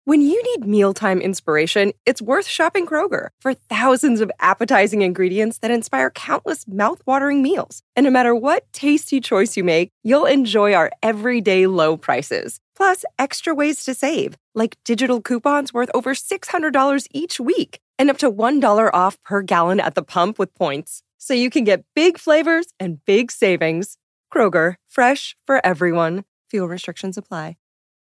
When you need mealtime inspiration, it's worth shopping Kroger for thousands of appetizing ingredients that inspire countless mouth-watering meals. And no matter what tasty choice you make, you'll enjoy our everyday low prices. Plus, extra ways to save, like digital coupons worth over $600 each week and up to $1 off per gallon at the pump with points. So you can get big flavors and big savings. Kroger, fresh for everyone. Fuel restrictions apply.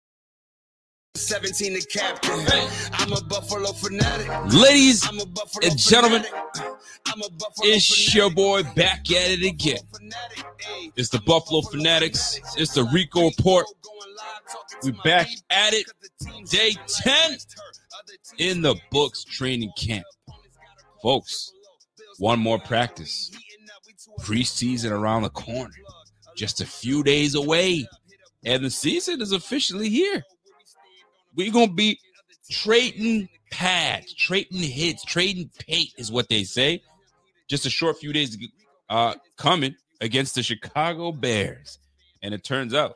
17 the captain. Hey. I'm a Buffalo fanatic. Ladies and gentlemen, it's your boy back at it again. It's the Buffalo Fanatics. It's the Rico Report. We back at it. Day 10 in the books training camp. Folks, one more practice. Preseason around the corner. Just a few days away. And the season is officially here. We're going to be trading pads, trading hits, trading paint is what they say. Just a short few days coming against the Chicago Bears. And it turns out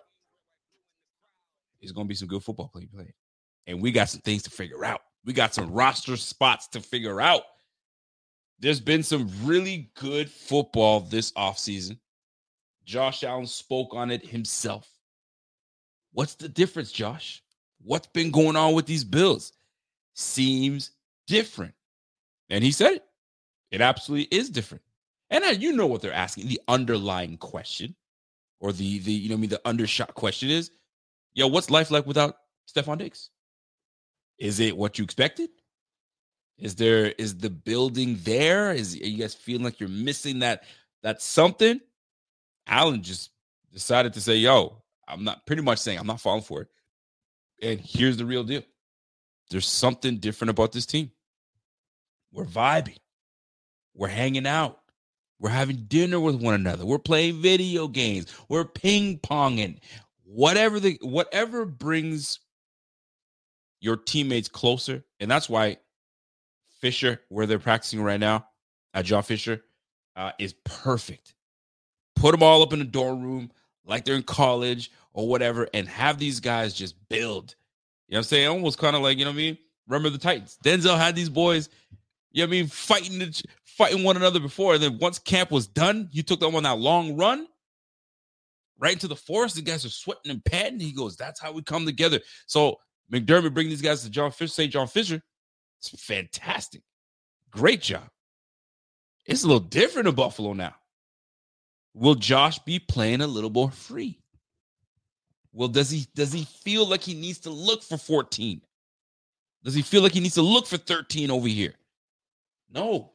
it's going to be some good football played. And we got some things to figure out. We got some roster spots to figure out. There's been some really good football this offseason. Josh Allen spoke on it himself. What's the difference, Josh? What's been going on with these Bills? Seems different. And he said it. It absolutely is different. And now you know what they're asking. The underlying question or the undershot question is, what's life like without Stephon Diggs? Is it what you expected? Is the building there? Are you guys feeling like you're missing that something? Allen just decided to say, I'm not falling for it. And here's the real deal. There's something different about this team. We're vibing. We're hanging out. We're having dinner with one another. We're playing video games. We're ping-ponging. Whatever brings your teammates closer. And that's why Fisher, where they're practicing right now, John Fisher, is perfect. Put them all up in the dorm room like they're in college or whatever, and have these guys just build. You know what I'm saying? Almost kind of like, remember the Titans. Denzel had these boys, fighting one another before. And then once camp was done, you took them on that long run right into the forest. The guys are sweating and panting. He goes, that's how we come together. So McDermott bring these guys to St. John Fisher. It's fantastic. Great job. It's a little different in Buffalo now. Will Josh be playing a little more free? Well, does he feel like he needs to look for 14? Does he feel like he needs to look for 13 over here? No.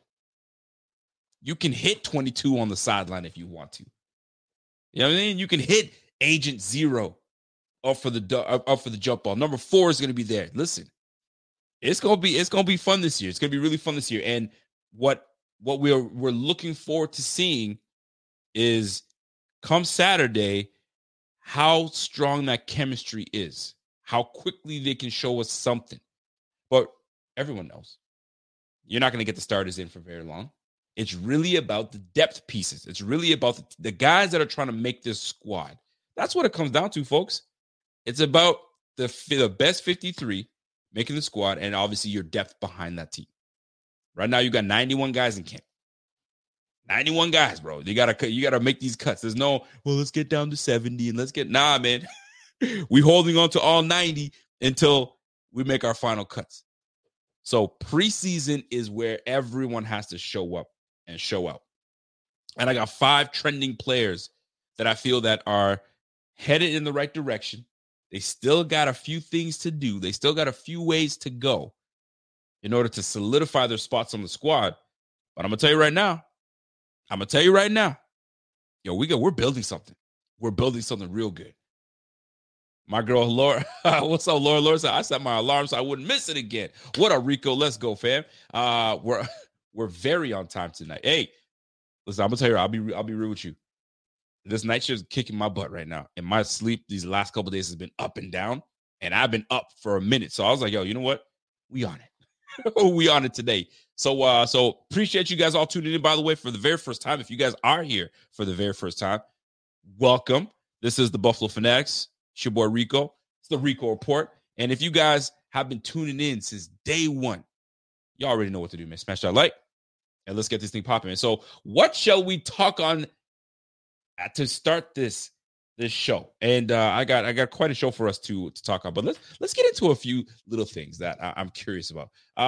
You can hit 22 on the sideline if you want to. You know what I mean? You can hit Agent Zero up for the jump ball. Number 4 is going to be there. Listen, it's gonna be fun this year. It's gonna be really fun this year. And what we're looking forward to seeing is come Saturday, how strong that chemistry is, how quickly they can show us something. But everyone knows you're not going to get the starters in for very long. It's really about the depth pieces. It's really about the guys that are trying to make this squad. That's what it comes down to, folks. It's about the best 53 making the squad, and obviously your depth behind that team. Right now, you got 91 guys in camp. 91 guys, bro. You gotta make these cuts. There's no, let's get down to 70 and man. We holding on to all 90 until we make our final cuts. So preseason is where everyone has to show up and show out. And I got 5 trending players that I feel that are headed in the right direction. They still got a few things to do. They still got a few ways to go in order to solidify their spots on the squad. But I'm going to tell you right now, we're building something. We're building something real good. My girl, Laura, what's up, Laura? Laura said, I set my alarm so I wouldn't miss it again. What up, Rico? Let's go, fam. We're very on time tonight. Hey, listen, I'm going to tell you, I'll be real with you. This night shift is kicking my butt right now. And my sleep these last couple of days has been up and down. And I've been up for a minute. So I was like, you know what? We on it. We on it today. So appreciate you guys all tuning in, by the way, for the very first time. If you guys are here for the very first time, welcome. This is the Buffalo Fanatics. It's your boy Rico. It's the Rico Report. And if you guys have been tuning in since day one, you already know what to do, man. Smash that like, and let's get this thing popping. So what shall we talk on to start this show? And I got quite a show for us to talk about, but let's get into a few little things that I'm curious about.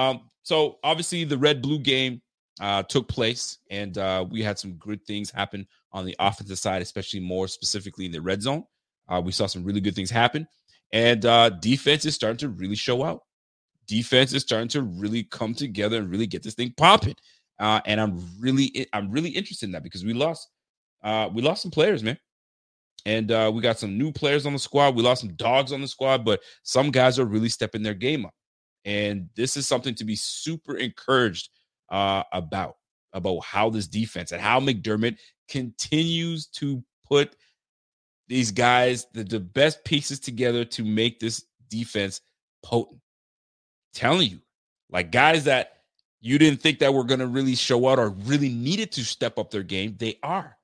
So obviously the red-blue game took place, and we had some good things happen on the offensive side, especially more specifically in the red zone. We saw some really good things happen, and defense is starting to really show out. Defense is starting to really come together and really get this thing popping. And I'm really interested in that, because we lost some players, man. And we got some new players on the squad. We lost some dogs on the squad, but some guys are really stepping their game up. And this is something to be super encouraged about how this defense and how McDermott continues to put these guys, the best pieces together to make this defense potent. Telling you, like, guys that you didn't think that were going to really show out or really needed to step up their game, they are.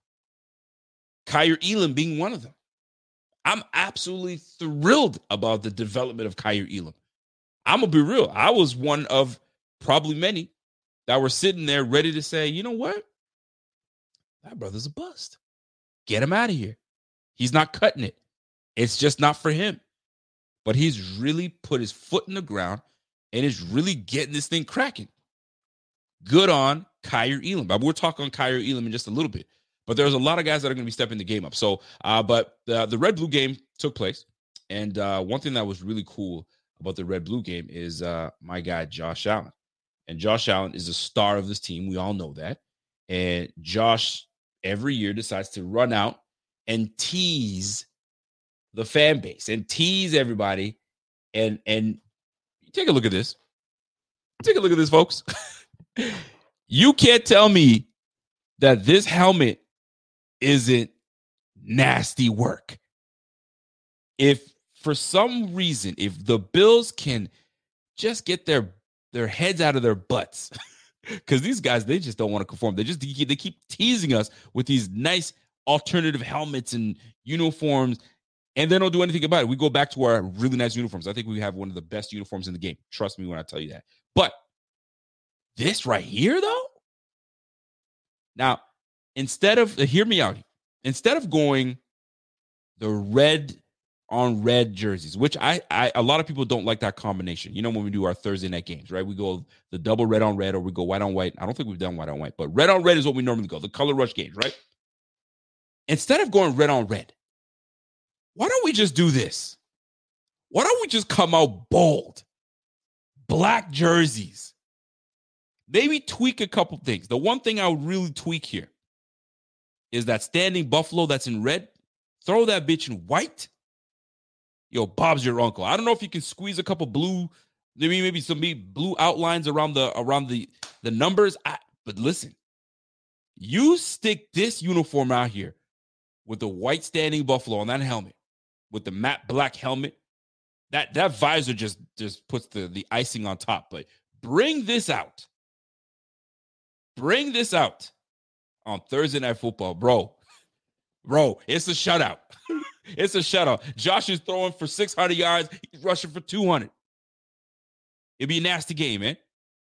Kaiir Elam being one of them. I'm absolutely thrilled about the development of Kaiir Elam. I'm going to be real. I was one of probably many that were sitting there ready to say, you know what? That brother's a bust. Get him out of here. He's not cutting it. It's just not for him. But he's really put his foot in the ground and is really getting this thing cracking. Good on Kaiir Elam. But we'll talk on Kaiir Elam in just a little bit. But there's a lot of guys that are going to be stepping the game up. So, but the red-blue game took place. And one thing that was really cool about the red-blue game is my guy, Josh Allen. And Josh Allen is a star of this team. We all know that. And Josh, every year, decides to run out and tease the fan base and tease everybody. And take a look at this. Take a look at this, folks. You can't tell me that this helmet isn't nasty work. If for some reason, if the Bills can just get their heads out of their butts, because these guys, they just don't want to conform. They keep teasing us with these nice alternative helmets and uniforms, and they don't do anything about it. We go back to our really nice uniforms. I think we have one of the best uniforms in the game. Trust me when I tell you that. But this right here, though, now, hear me out. Instead of going the red on red jerseys, which a lot of people don't like that combination. You know, when we do our Thursday night games, right? We go the double red on red, or we go white on white. I don't think we've done white on white, but red on red is what we normally go, the color rush games, right? Instead of going red on red, why don't we just do this? Why don't we just come out bold? Black jerseys. Maybe tweak a couple things. The one thing I would really tweak here is that standing buffalo that's in red. Throw that bitch in white. Yo, Bob's your uncle. I don't know if you can squeeze a couple blue, maybe some blue outlines around the numbers. But listen, you stick this uniform out here with the white standing buffalo on that helmet, with the matte black helmet. That visor just puts the icing on top. But bring this out. Bring this out on Thursday Night Football, bro. Bro, it's a shutout. It's a shutout. Josh is throwing for 600 yards. He's rushing for 200. It'd be a nasty game, man.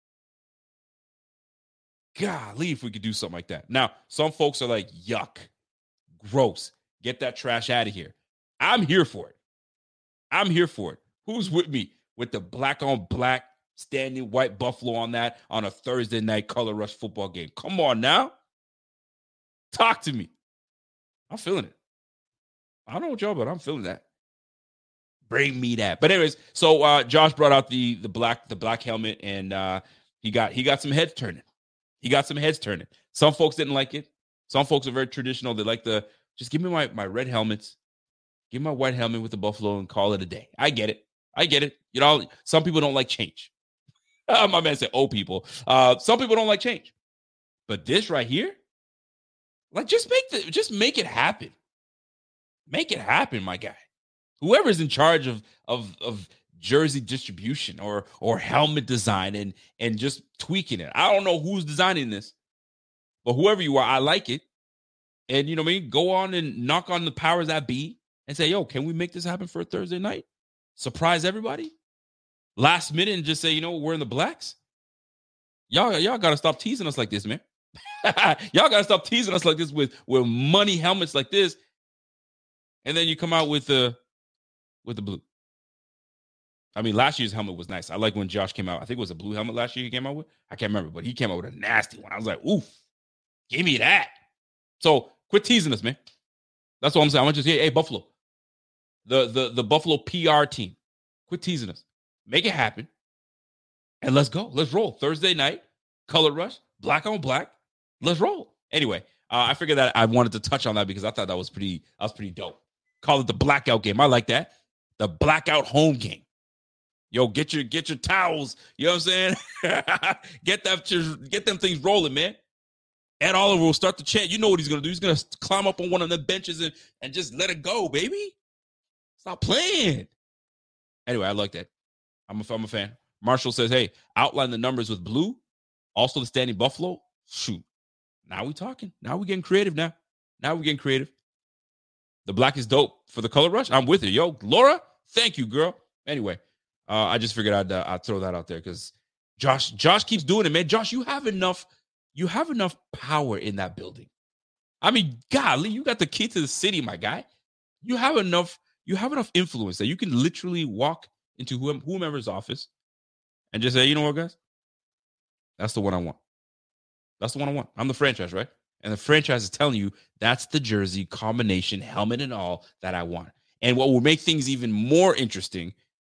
Golly, if we could do something like that. Now, some folks are like, yuck, gross. Get that trash out of here. I'm here for it. I'm here for it. Who's with me with the black on black standing white buffalo on that on a Thursday night color rush football game? Come on now. Talk to me. I'm feeling it. I don't know what y'all, but I'm feeling that. Bring me that. But anyways, so Josh brought out the black helmet, and he got some heads turning. He got some heads turning. Some folks didn't like it. Some folks are very traditional. They like just give me my red helmets. Give me my white helmet with the buffalo and call it a day. I get it. You know, some people don't like change. My man said, "Oh, people." Some people don't like change. But this right here, like, just make it happen. Make it happen, my guy. Whoever's in charge of jersey distribution or helmet design and just tweaking it. I don't know who's designing this, but whoever you are, I like it. And you know what I mean? Go on and knock on the powers that be and say, yo, can we make this happen for a Thursday night? Surprise everybody? last minute and just say, you know, we're in the blacks. Y'all got to stop teasing us like this, man. Y'all got to stop teasing us like this with money helmets like this. And then you come out with the blue. I mean, last year's helmet was nice. I like when Josh came out. I think it was a blue helmet last year he came out with. I can't remember, but he came out with a nasty one. I was like, oof, give me that. So quit teasing us, man. That's what I'm saying. I'm just here. Hey, Buffalo, the Buffalo PR team, quit teasing us. Make it happen. And let's go. Let's roll. Thursday night, color rush, black on black. Let's roll. Anyway, I figured that I wanted to touch on that because I thought that was pretty dope. Call it the blackout game. I like that. The blackout home game. Yo, get your towels. You know what I'm saying? get them things rolling, man. Ed Oliver will start to chant. You know what he's gonna do? He's gonna climb up on one of the benches and just let it go, baby. Stop playing. Anyway, I like that. I'm a fan. Marshall says, hey, outline the numbers with blue. Also the standing Buffalo. Shoot. Now we talking. Now we getting creative now. Now we're getting creative. The black is dope for the color rush. I'm with it. Yo, Laura, thank you, girl. Anyway, I just figured I'd throw that out there because Josh keeps doing it, man. Josh, you have enough power in that building. I mean, golly, you got the key to the city, my guy. You have enough influence that you can literally walk into whomever's office and just say, you know what, guys? That's the one I want. That's the one I want. I'm the franchise, right? And the franchise is telling you that's the jersey combination, helmet and all that I want. And what will make things even more interesting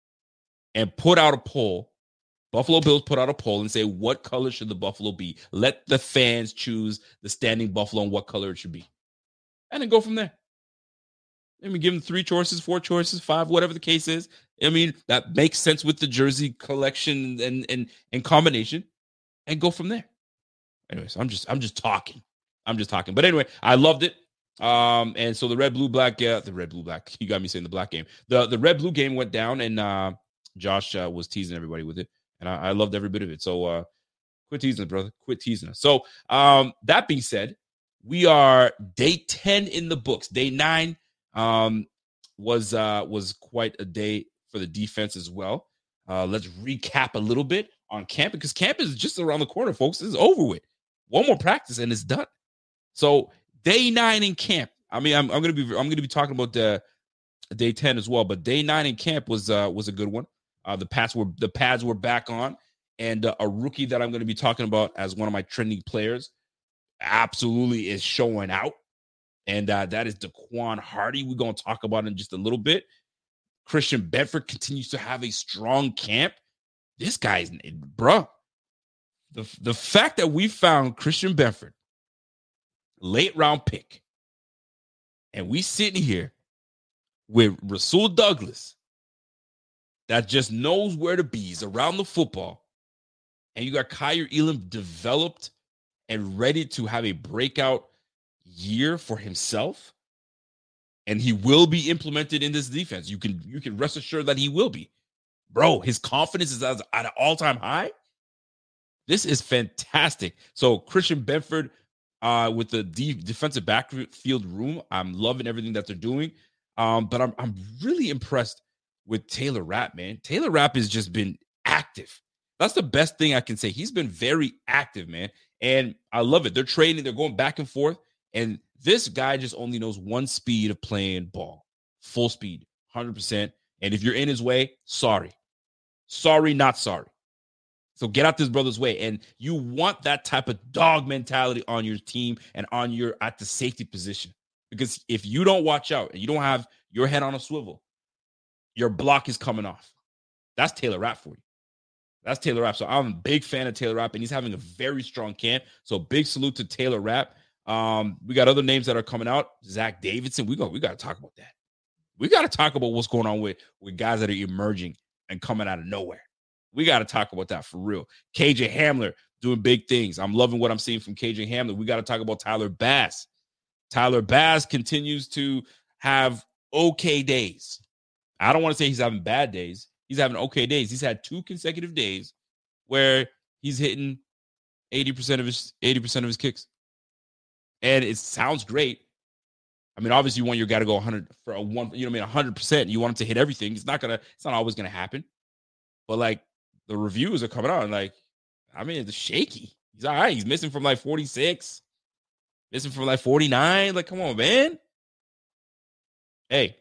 and put out a poll, Buffalo Bills put out a poll and say, what color should the Buffalo be? Let the fans choose the standing Buffalo and what color it should be. And then go from there. I mean, give them 3 choices, 4 choices, 5, whatever the case is. I mean, that makes sense with the jersey collection and combination, and go from there. Anyways, I'm just talking. But anyway, I loved it. And so the red, blue, black, you got me saying the black game. The red, blue game went down, and Josh was teasing everybody with it. And I loved every bit of it. So quit teasing us, brother. Quit teasing us. So that being said, we are day 10 in the books. Day 9 was quite a day for the defense as well. Let's recap a little bit on camp because camp is just around the corner, folks. It's over with. One more practice and it's done. So day 9 in camp. I mean, I'm gonna be talking about the day 10 as well, but day 9 in camp was a good one. The pads were back on, and a rookie that I'm going to be talking about as one of my trending players absolutely is showing out, and that is Daquan Hardy. We're going to talk about in just a little bit. Christian Benford continues to have a strong camp. This guy's, bruh. The fact that we found Christian Benford, late round pick, and we sitting here with Rasul Douglas that just knows where to be. He's around the football. And you got Kaiir Elam developed and ready to have a breakout year for himself. And he will be implemented in this defense. You can rest assured that he will be. Bro, his confidence is at an all-time high. This is fantastic. So Christian Benford with the defensive backfield room, I'm loving everything that they're doing. But I'm really impressed with Taylor Rapp, man. Taylor Rapp has just been active. That's the best thing I can say. He's been very active, man. And I love it. They're trading. They're going back and forth. And this guy just only knows one speed of playing ball. Full speed, 100%. And if you're in his way, sorry. Sorry, not sorry. So get out this brother's way. And you want that type of dog mentality on your team and at the safety position. Because if you don't watch out and you don't have your head on a swivel, your block is coming off. That's Taylor Rapp for you. That's Taylor Rapp. So I'm a big fan of Taylor Rapp, and he's having a very strong camp. So big salute to Taylor Rapp. We got other names that are coming out. Zach Davidson. We got to talk about that. We got to talk about what's going on with guys that are emerging and coming out of nowhere. We got to talk about that for real. KJ Hamler doing big things. I'm loving what I'm seeing from KJ Hamler. We got to talk about Tyler Bass. Tyler Bass continues to have okay days. I don't want to say he's having bad days. He's having okay days. He's had 2 consecutive days where he's hitting 80% of his kicks. And it sounds great. I mean, obviously you want your guy to go 100 for a one, 100%. You want him to hit everything. It's not always going to happen. But like the reviews are coming out and like, I mean, it's shaky. He's all right. He's missing from like 46, missing from like 49. Like, come on, man. Hey,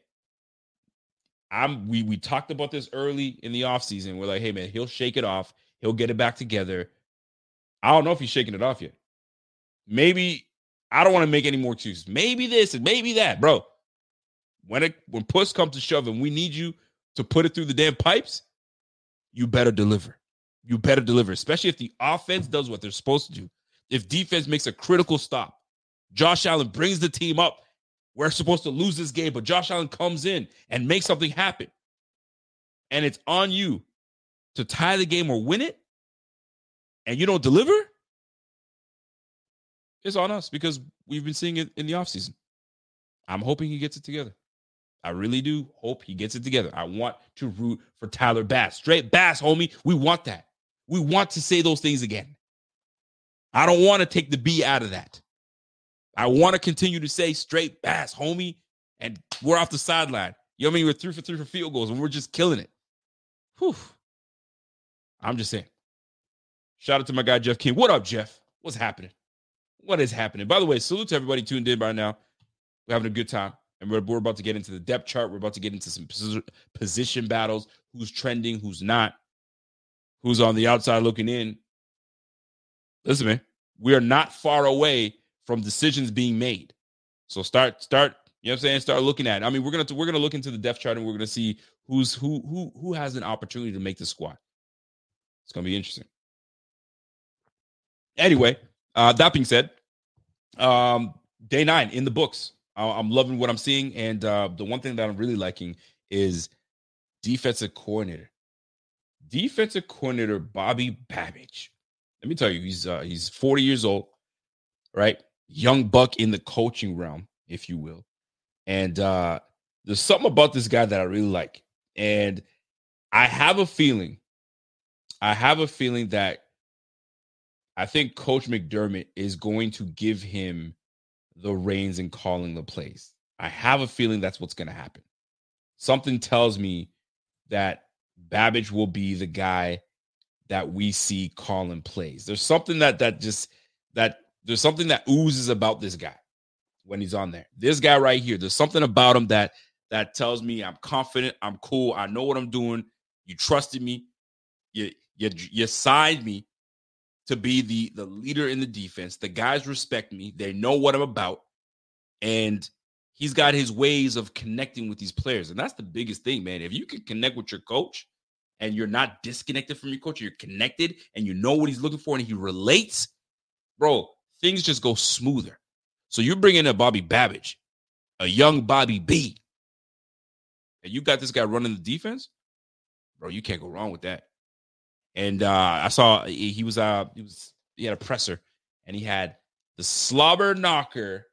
we talked about this early in the offseason. We're like, hey, man, he'll shake it off. He'll get it back together. I don't know if he's shaking it off yet. Maybe I don't want to make any more excuses. Maybe this and maybe that, bro. When push comes to shove and we need you to put it through the damn pipes, you better deliver. You better deliver, especially if the offense does what they're supposed to do. If defense makes a critical stop, Josh Allen brings the team up. We're supposed to lose this game, but Josh Allen comes in and makes something happen. And it's on you to tie the game or win it, and you don't deliver, it's on us because we've been seeing it in the offseason. I'm hoping he gets it together. I really do hope he gets it together. I want to root for Tyler Bass. Straight Bass, homie. We want that. We want to say those things again. I don't want to take the B out of that. I want to continue to say straight Bass, homie, and we're off the sideline. You know what I mean? We're 3 for 3 for field goals, and we're just killing it. Whew. I'm just saying. Shout out to my guy, Jeff King. What up, Jeff? What's happening? What is happening? By the way, salute to everybody tuned in by now. We're having a good time, and we're about to get into the depth chart. We're about to get into some position battles. Who's trending, who's not, who's on the outside looking in. Listen, man, we are not far away from decisions being made. So start, you know what I'm saying? Start looking at it. I mean, we're gonna look into the depth chart and we're gonna see who has an opportunity to make the squad. It's gonna be interesting. Anyway, that being said, day 9 in the books. I'm loving what I'm seeing, and the one thing that I'm really liking is defensive coordinator. Defensive coordinator Bobby Babich. Let me tell you, he's 40 years old, right? Young buck in the coaching realm, if you will. And there's something about this guy that I really like. And I have a feeling that I think Coach McDermott is going to give him the reins in calling the plays. I have a feeling that's what's going to happen. Something tells me that Babich will be the guy that we see calling plays. There's something there's something that oozes about this guy when he's on there. This guy right here, there's something about him that tells me I'm confident, I'm cool, I know what I'm doing. You trusted me. You signed me to be the leader in the defense. The guys respect me. They know what I'm about. And he's got his ways of connecting with these players. And that's the biggest thing, man. If you can connect with your coach and you're not disconnected from your coach, you're connected and you know what he's looking for and he relates, bro, things just go smoother. So you're bringing in Bobby Babich, a young Bobby B, and you got this guy running the defense, bro, you can't go wrong with that. And I saw he had a presser, and he had the Slobber Knocker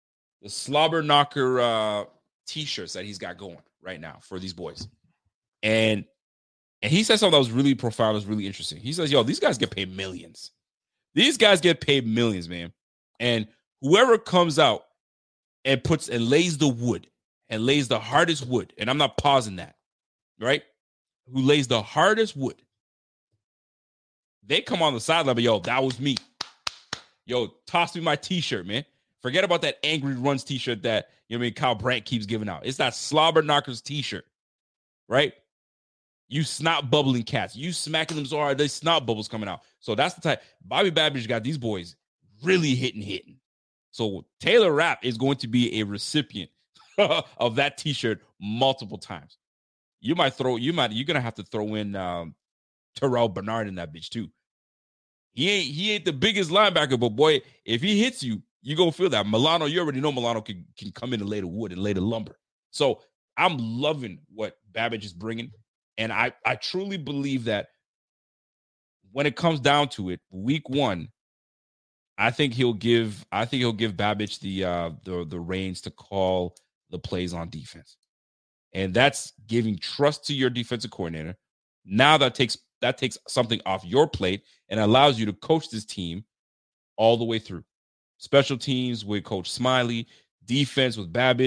t-shirts that he's got going right now for these boys. And he said something that was really profound, was really interesting. He says, yo, these guys get paid millions. These guys get paid millions, man. And whoever comes out and lays the wood and lays the hardest wood, and I'm not pausing that, right? Who lays the hardest wood, they come on the sideline, but yo, that was me. Yo, toss me my t-shirt, man. Forget about that Angry Runs t-shirt that, you know what I mean, Kyle Brandt keeps giving out. It's that Slobber Knockers t-shirt, right? You snot bubbling cats. You smacking them so hard, they snot bubbles coming out. So that's the type. Bobby Babich got these boys really hitting. So Taylor Rapp is going to be a recipient of that t-shirt multiple times. You're going to have to throw in Terrell Bernard in that bitch too. He ain't the biggest linebacker, but boy, if he hits you, you're going to feel that. Milano, you already know Milano can come in and lay the wood and lay the lumber. So I'm loving what Babich is bringing. And I truly believe that when it comes down to it, week 1, I think he'll give Babich the reins to call the plays on defense. And that's giving trust to your defensive coordinator. Now that takes something off your plate and allows you to coach this team all the way through. Special teams with Coach Smiley, defense with Babich,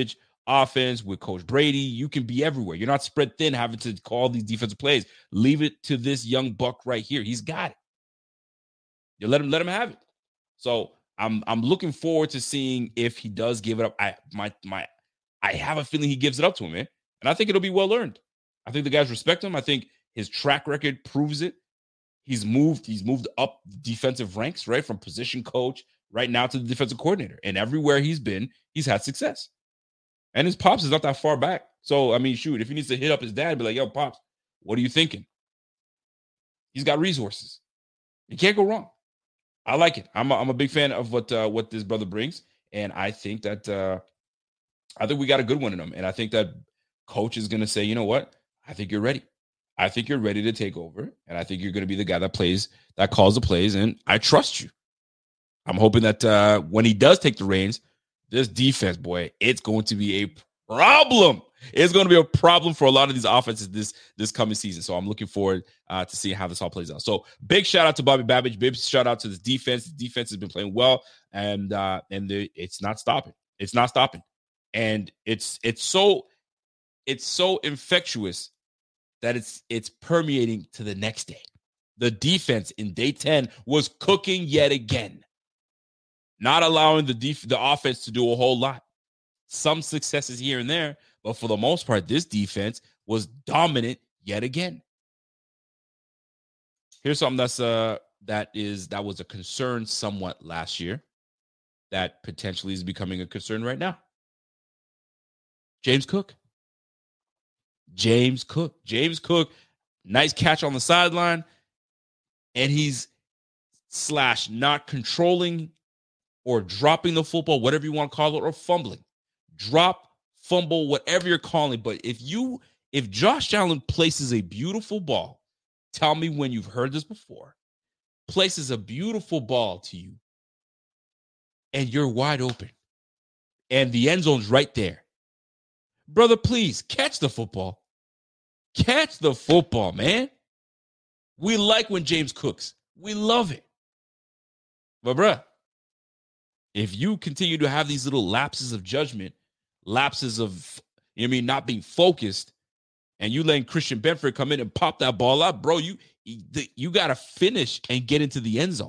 offense with Coach Brady. You can be everywhere. You're not spread thin having to call these defensive plays. Leave it to this young buck right here. He's got it. You let him have it. So I'm looking forward to seeing if he does give it up. I have a feeling he gives it up to him, man. And I think it'll be well earned. I think the guys respect him. I think his track record proves it. He's moved up defensive ranks, right? From position coach right now to the defensive coordinator. And everywhere he's been, he's had success. And his pops is not that far back. So, I mean, shoot, if he needs to hit up his dad, be like, yo, Pops, what are you thinking? He's got resources. You can't go wrong. I like it. I'm a big fan of what this brother brings. And I think that I think we got a good one in him. And I think that coach is going to say, you know what? I think you're ready. I think you're ready to take over. And I think you're going to be the guy that calls the plays. And I trust you. I'm hoping that when he does take the reins, this defense, boy, it's going to be a problem. It's going to be a problem for a lot of these offenses this coming season. So I'm looking forward to seeing how this all plays out. So big shout out to Bobby Babich. Big shout out to this defense. The defense has been playing well, and it's not stopping. It's not stopping. And it's so infectious that it's permeating to the next day. The defense in day 10 was cooking yet again, not allowing the offense to do a whole lot. Some successes here and there, but for the most part, this defense was dominant yet again. Here's something that was a concern somewhat last year that potentially is becoming a concern right now. James Cook, nice catch on the sideline, and he's / not controlling or dropping the football, whatever you want to call it, or fumbling. Drop, fumble, whatever you're calling. But if Josh Allen places a beautiful ball, tell me when you've heard this before, places a beautiful ball to you, and you're wide open, and the end zone's right there. Brother, please catch the football. Catch the football, man. We like when James cooks. We love it. But, bruh, if you continue to have these little lapses of judgment, lapses of, not being focused, and you letting Christian Benford come in and pop that ball up, bro, you got to finish and get into the end zone.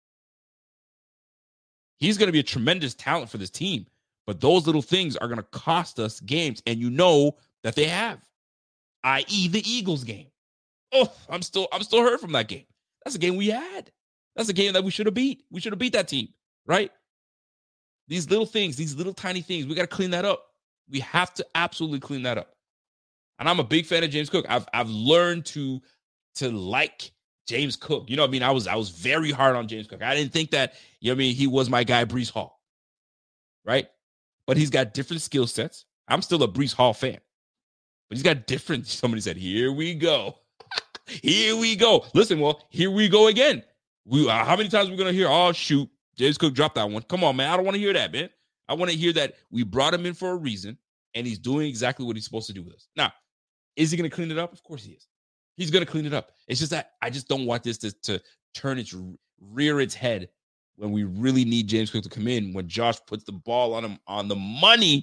He's going to be a tremendous talent for this team, but those little things are going to cost us games, and you know that they have, i.e. the Eagles game. Oh, I'm still hurt from that game. That's a game we had. That's a game that we should have beat. We should have beat that team, right? These little things, these little tiny things, we got to clean that up. We have to absolutely clean that up. And I'm a big fan of James Cook. I've learned to like James Cook. I was very hard on James Cook. I didn't think that, he was my guy, Breece Hall. Right? But he's got different skill sets. I'm still a Breece Hall fan. But he's got different, somebody said, here we go. Here we go. Listen, well, here we go again. How many times are we going to hear, oh, shoot, James Cook dropped that one? Come on, man. I don't want to hear that, man. I want to hear that we brought him in for a reason, and he's doing exactly what he's supposed to do with us. Now, is he going to clean it up? Of course he is. He's going to clean it up. It's just that I just don't want this to rear its head when we really need James Cook to come in. When Josh puts the ball on him on the money,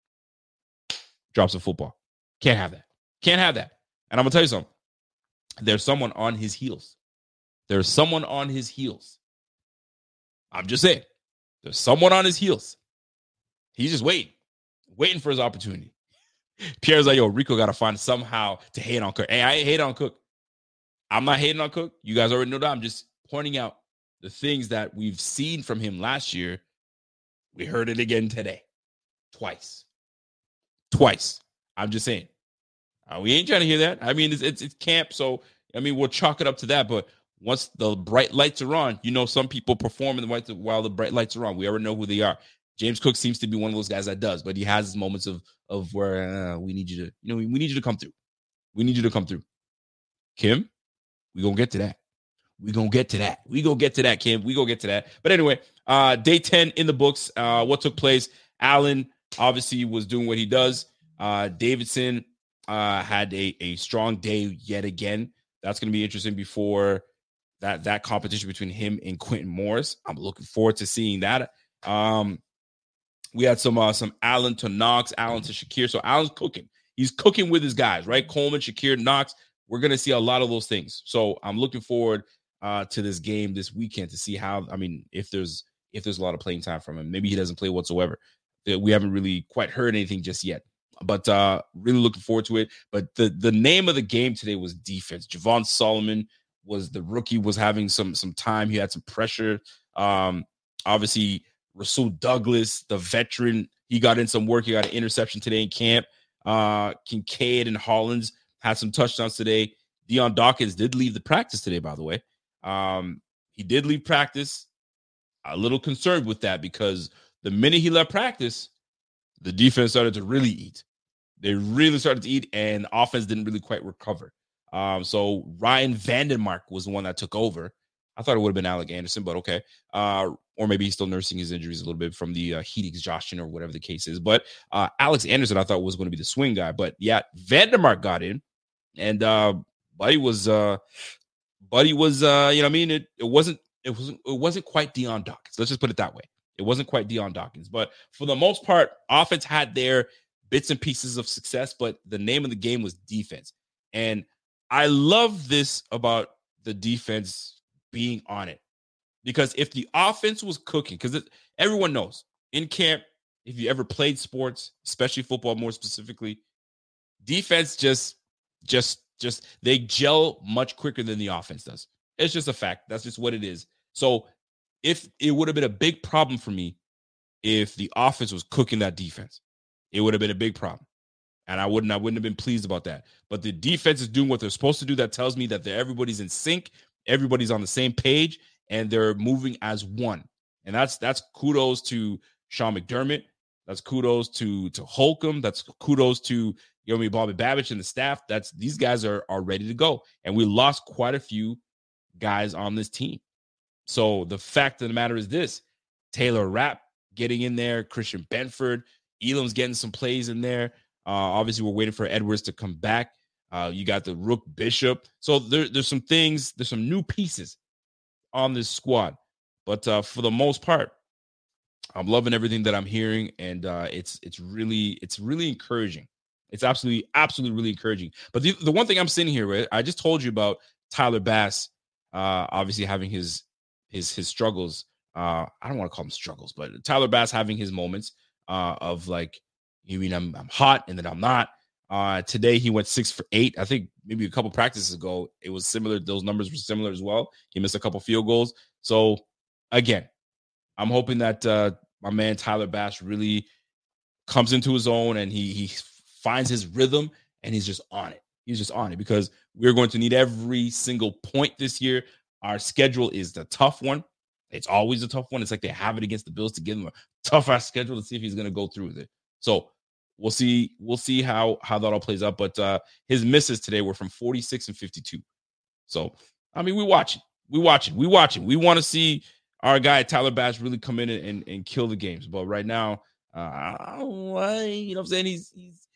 drops the football. Can't have that. Can't have that. And I'm going to tell you something. There's someone on his heels. There's someone on his heels. I'm just saying. There's someone on his heels. He's just waiting for his opportunity. Pierre's like, yo, Rico got to find somehow to hate on Cook. Hey, I ain't hate on Cook. I'm not hating on Cook. You guys already know that. I'm just pointing out the things that we've seen from him last year. We heard it again today. Twice. I'm just saying. We ain't trying to hear that. I mean, it's camp, so, we'll chalk it up to that. But once the bright lights are on, some people perform while the bright lights are on. We already know who they are. James Cook seems to be one of those guys that does, but he has his moments of where we need you to, we need you to come through. We need you to come through. Kim, we're going to get to that. We're going to get to that. We're going to get to that, Kim. We're going to get to that. But anyway, day 10 in the books. What took place? Allen obviously was doing what he does. Davidson had a strong day yet again. That's going to be interesting before that competition between him and Quentin Morris. I'm looking forward to seeing that. We had some Allen to Knox, Allen to Shakir. So Allen's cooking. He's cooking with his guys, right? Coleman, Shakir, Knox. We're going to see a lot of those things. So I'm looking forward to this game this weekend to see how, if there's a lot of playing time from him. Maybe he doesn't play whatsoever. We haven't really quite heard anything just yet. But really looking forward to it. But the name of the game today was defense. Javon Solomon was the rookie, was having some time. He had some pressure. Obviously, Rasul Douglas, the veteran, he got in some work. He got an interception today in camp. Kincaid and Hollins had some touchdowns today. Dion Dawkins did leave the practice today, by the way. He did leave practice. A little concerned with that because the minute he left practice, the defense started to really eat. They really started to eat, and the offense didn't really quite recover. So Ryan Vandenmark was the one that took over. I thought it would have been Alec Anderson, but okay. Or maybe he's still nursing his injuries a little bit from the heat exhaustion or whatever the case is. But Alex Anderson, I thought was going to be the swing guy. But yeah, Vandermark got in, and Buddy was, it wasn't quite Dion Dawkins. Let's just put it that way. It wasn't quite Dion Dawkins, but for the most part, offense had their bits and pieces of success. But the name of the game was defense, and I love this about the defense being on it, because if the offense was cooking, because everyone knows in camp, if you ever played sports, especially football more specifically, defense just they gel much quicker than the offense does. It's just a fact. That's just what it is. So if it would have been a big problem for me if the offense was cooking that defense, it would have been a big problem. And I wouldn't have been pleased about that. But the defense is doing what they're supposed to do. That tells me that everybody's in sync. Everybody's on the same page, and they're moving as one. And that's kudos to Sean McDermott. That's kudos to Holcomb. That's kudos to Bobby Babich and the staff. These guys are ready to go. And we lost quite a few guys on this team. So the fact of the matter is this: Taylor Rapp getting in there, Christian Benford, Elam's getting some plays in there. Obviously, we're waiting for Edwards to come back. You got the Rook Bishop. So there's some things, there's some new pieces on this squad. But for the most part, I'm loving everything that I'm hearing, and it's really encouraging. It's absolutely really encouraging. But the one thing I'm sitting here with, I just told you about Tyler Bass, obviously having his struggles. I don't want to call them struggles, but Tyler Bass having his moments of like, I'm hot and then I'm not. Today he went 6 for 8. I think maybe a couple practices ago it was similar. Those numbers were similar as well. He missed a couple field goals. So again, I'm hoping that my man Tyler Bass really comes into his own and he finds his rhythm and he's just on it. He's just on it, because we're going to need every single point this year. Our schedule is the tough one. It's always a tough one. It's like they have it against the Bills to give him a tough-ass schedule to see if he's going to go through with it. So we'll see how that all plays out. But his misses today were from 46 and 52. So, we watch it. We want to see our guy Tyler Bass really come in and kill the games. But right now, I don't know why, you know what I'm saying?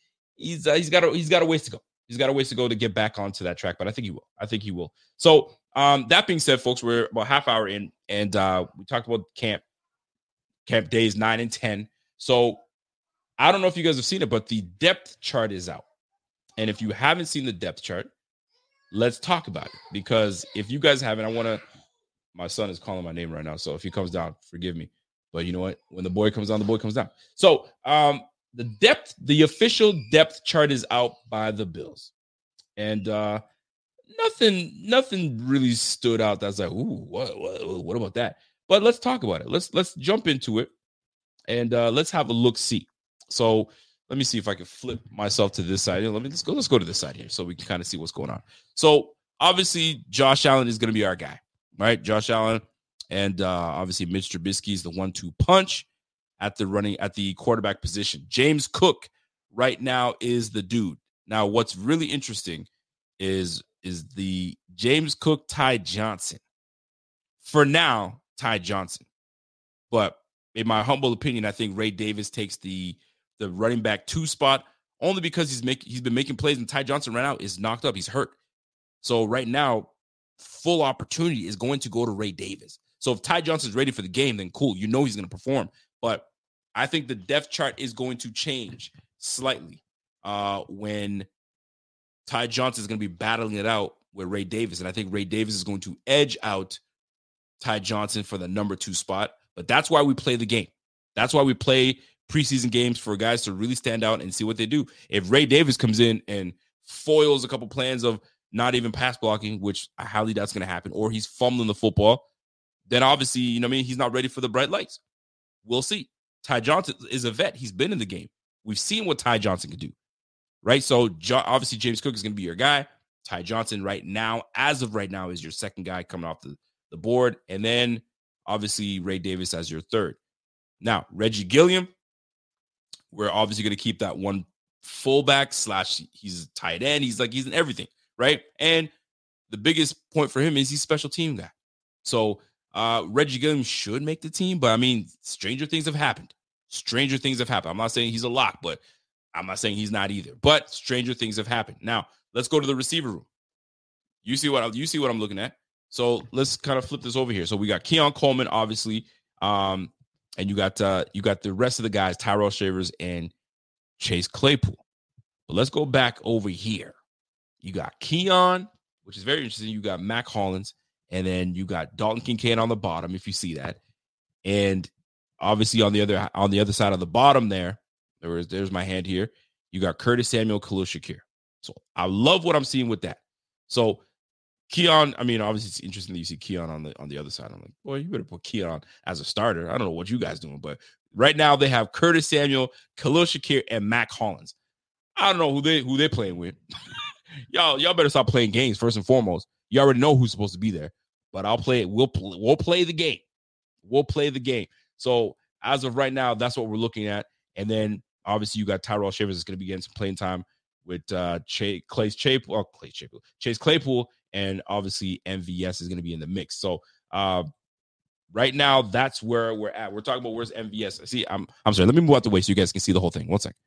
He's got a ways to go. He's got a ways to go to get back onto that track, but I think he will. So that being said, folks, we're about half hour in, and we talked about camp days 9 and 10. So I don't know if you guys have seen it, but the depth chart is out. And if you haven't seen the depth chart, let's talk about it. Because if you guys haven't, my son is calling my name right now. So if he comes down, forgive me. But you know what? When the boy comes down, the boy comes down. So the official depth chart is out by the Bills. And nothing really stood out that's like, ooh, what about that? But let's talk about it. Let's jump into it, and let's have a look-see. So let me see if I can flip myself to this side. Let's go to this side here so we can kind of see what's going on. So obviously Josh Allen is going to be our guy, right? Josh Allen, and obviously Mitch Trubisky is the 1-2 punch at the quarterback position. James Cook right now is the dude. Now, what's really interesting is the James Cook, Ty Johnson. For now, Ty Johnson. But in my humble opinion, I think Ray Davis takes the running back 2 spot, only because he's been making plays, and Ty Johnson right now is knocked up. He's hurt. So right now, full opportunity is going to go to Ray Davis. So if Ty Johnson's ready for the game, then cool. He's going to perform. But I think the depth chart is going to change slightly when Ty Johnson is going to be battling it out with Ray Davis. And I think Ray Davis is going to edge out Ty Johnson for the number 2 spot. But that's why we play the game. That's why we play preseason games for guys to really stand out and see what they do. If Ray Davis comes in and foils a couple plans of not even pass blocking, which I highly doubt is going to happen, or he's fumbling the football, then obviously, he's not ready for the bright lights. We'll see. Ty Johnson is a vet. He's been in the game. We've seen what Ty Johnson can do, right? So obviously James Cook is going to be your guy. Ty Johnson as of right now, is your second guy coming off the board. And then obviously Ray Davis as your third. Now, Reggie Gilliam, we're obviously going to keep that one fullback / he's a tight end. He's in everything, right? And the biggest point for him is he's a special team guy. So Reggie Gilliam should make the team, but stranger things have happened. I'm not saying he's a lock, but I'm not saying he's not either. But stranger things have happened. Now, let's go to the receiver room. You see what I'm looking at. So let's kind of flip this over here. So we got Keon Coleman, obviously, and you got the rest of the guys, Tyrell Shavers and Chase Claypool. But let's go back over here. You got Keon, which is very interesting. You got Mac Hollins, and then you got Dalton Kincaid on the bottom, if you see that. And obviously on the other side of the bottom there's my hand here. You got Curtis Samuel, Khalil Shakir. So I love what I'm seeing with that. So Keon, obviously it's interesting that you see Keon on the other side. I'm like, boy, you better put Keon as a starter. I don't know what you guys doing, but right now they have Curtis Samuel, Khalil Shakir, and Mac Hollins. I don't know who they're playing with. y'all better stop playing games first and foremost. You already know who's supposed to be there, but I'll play it. We'll play the game. We'll play the game. So as of right now, that's what we're looking at. And then obviously you got Tyrell Shavers is going to be getting some playing time with Chase Claypool, and obviously MVS is going to be in the mix. So right now, that's where we're at. We're talking about where's MVS. See, I'm sorry. Let me move out the way so you guys can see the whole thing. One second.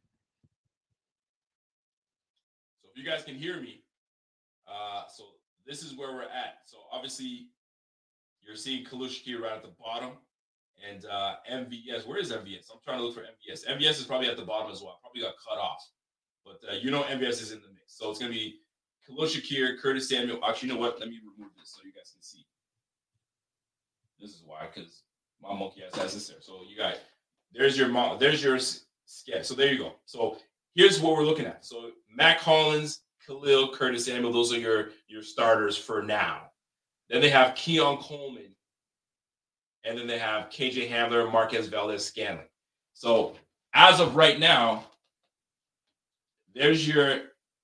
So if you guys can hear me, so this is where we're at. So obviously, you're seeing Khalil Shakir right at the bottom, and MVS. Where is MVS? I'm trying to look for MVS. MVS is probably at the bottom as well. Probably got cut off, but MVS is in the mix. So it's going to be Khalil Shakir, Curtis Samuel. Actually, you know what? Let me remove this so you guys can see. This is why, because my monkey ass has this there. So you guys, there's your sketch. So there you go. So here's what we're looking at. So Mac Hollins, Khalil, Curtis Samuel, those are your starters for now. Then they have Keon Coleman. And then they have KJ Hamler, Marquez Valdes-Scantling. So as of right now, there's your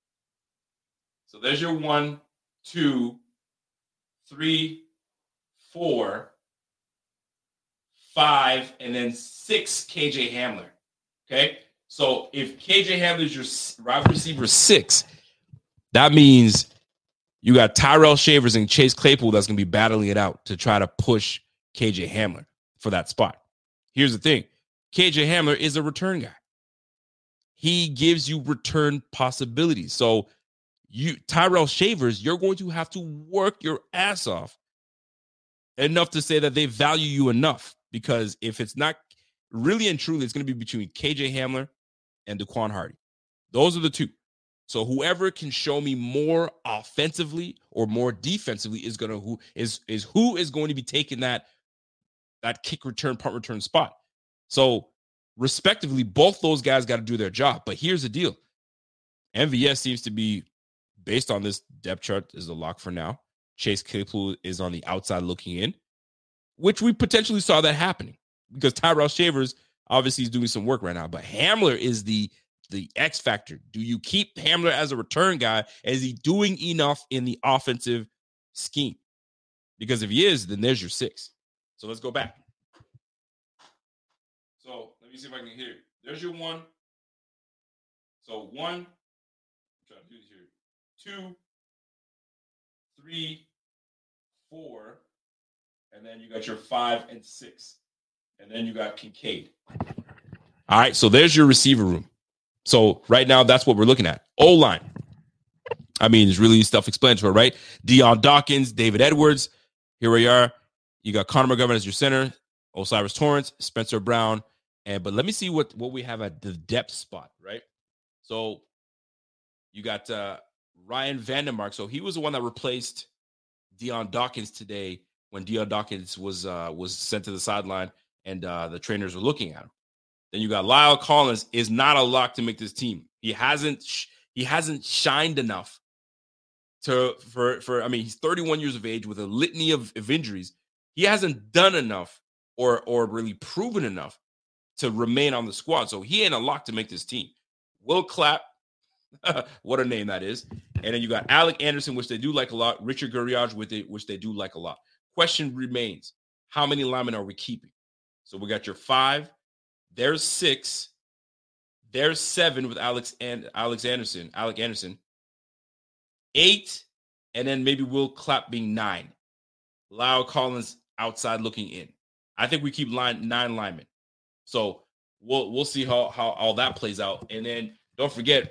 1, 2, 3, 4, 5, and then 6 KJ Hamler. Okay? So if KJ Hamler is your wide receiver 6, that means you got Tyrell Shavers and Chase Claypool that's going to be battling it out to try to push KJ Hamler for that spot. Here's the thing. KJ Hamler is a return guy. He gives you return possibilities. So Tyrell Shavers, you're going to have to work your ass off enough to say that they value you enough. Because if it's not really and truly, it's going to be between KJ Hamler and Daquan Hardy. Those are the two. So whoever can show me more offensively or more defensively is who is going to be taking that kick return, punt return spot. So respectively, both those guys got to do their job. But here's the deal. MVS seems to be, based on this depth chart, is a lock for now. Chase Claypool is on the outside looking in, which we potentially saw that happening because Tyrell Shavers obviously is doing some work right now. But Hamler is the X factor. Do you keep Hamler as a return guy? Is he doing enough in the offensive scheme? Because if he is, then there's your 6. So let's go back. So let me see if I can hear it. There's your 1. So 1, I'm trying to do this here. 2, 3, 4, and then you got your 5 and 6. And then you got Kincaid. All right, so there's your receiver room. So right now, that's what we're looking at. O-line. It's really self-explanatory, right? Deion Dawkins, David Edwards. Here we are. You got Connor McGovern as your center, Osiris Torrance, Spencer Brown, But let me see what we have at the depth spot, right? So you got Ryan Vandermark. So he was the one that replaced Dion Dawkins today when Dion Dawkins was sent to the sideline and the trainers were looking at him. Then you got Lyle Collins is not a lock to make this team. He hasn't shined enough I mean, he's 31 years of age with a litany of injuries. He hasn't done enough or really proven enough to remain on the squad. So he ain't a lock to make this team. Will Clapp, what a name that is. And then you got Alec Anderson, which they do like a lot. Richard Guriage, which they do like a lot. Question remains, how many linemen are we keeping? So we got your 5. There's 6. There's 7 with Alec Anderson. 8, and then maybe Will Clapp being 9. Lyle Collins outside looking in. I think we keep 9 linemen. So we'll see how all that plays out. And then don't forget,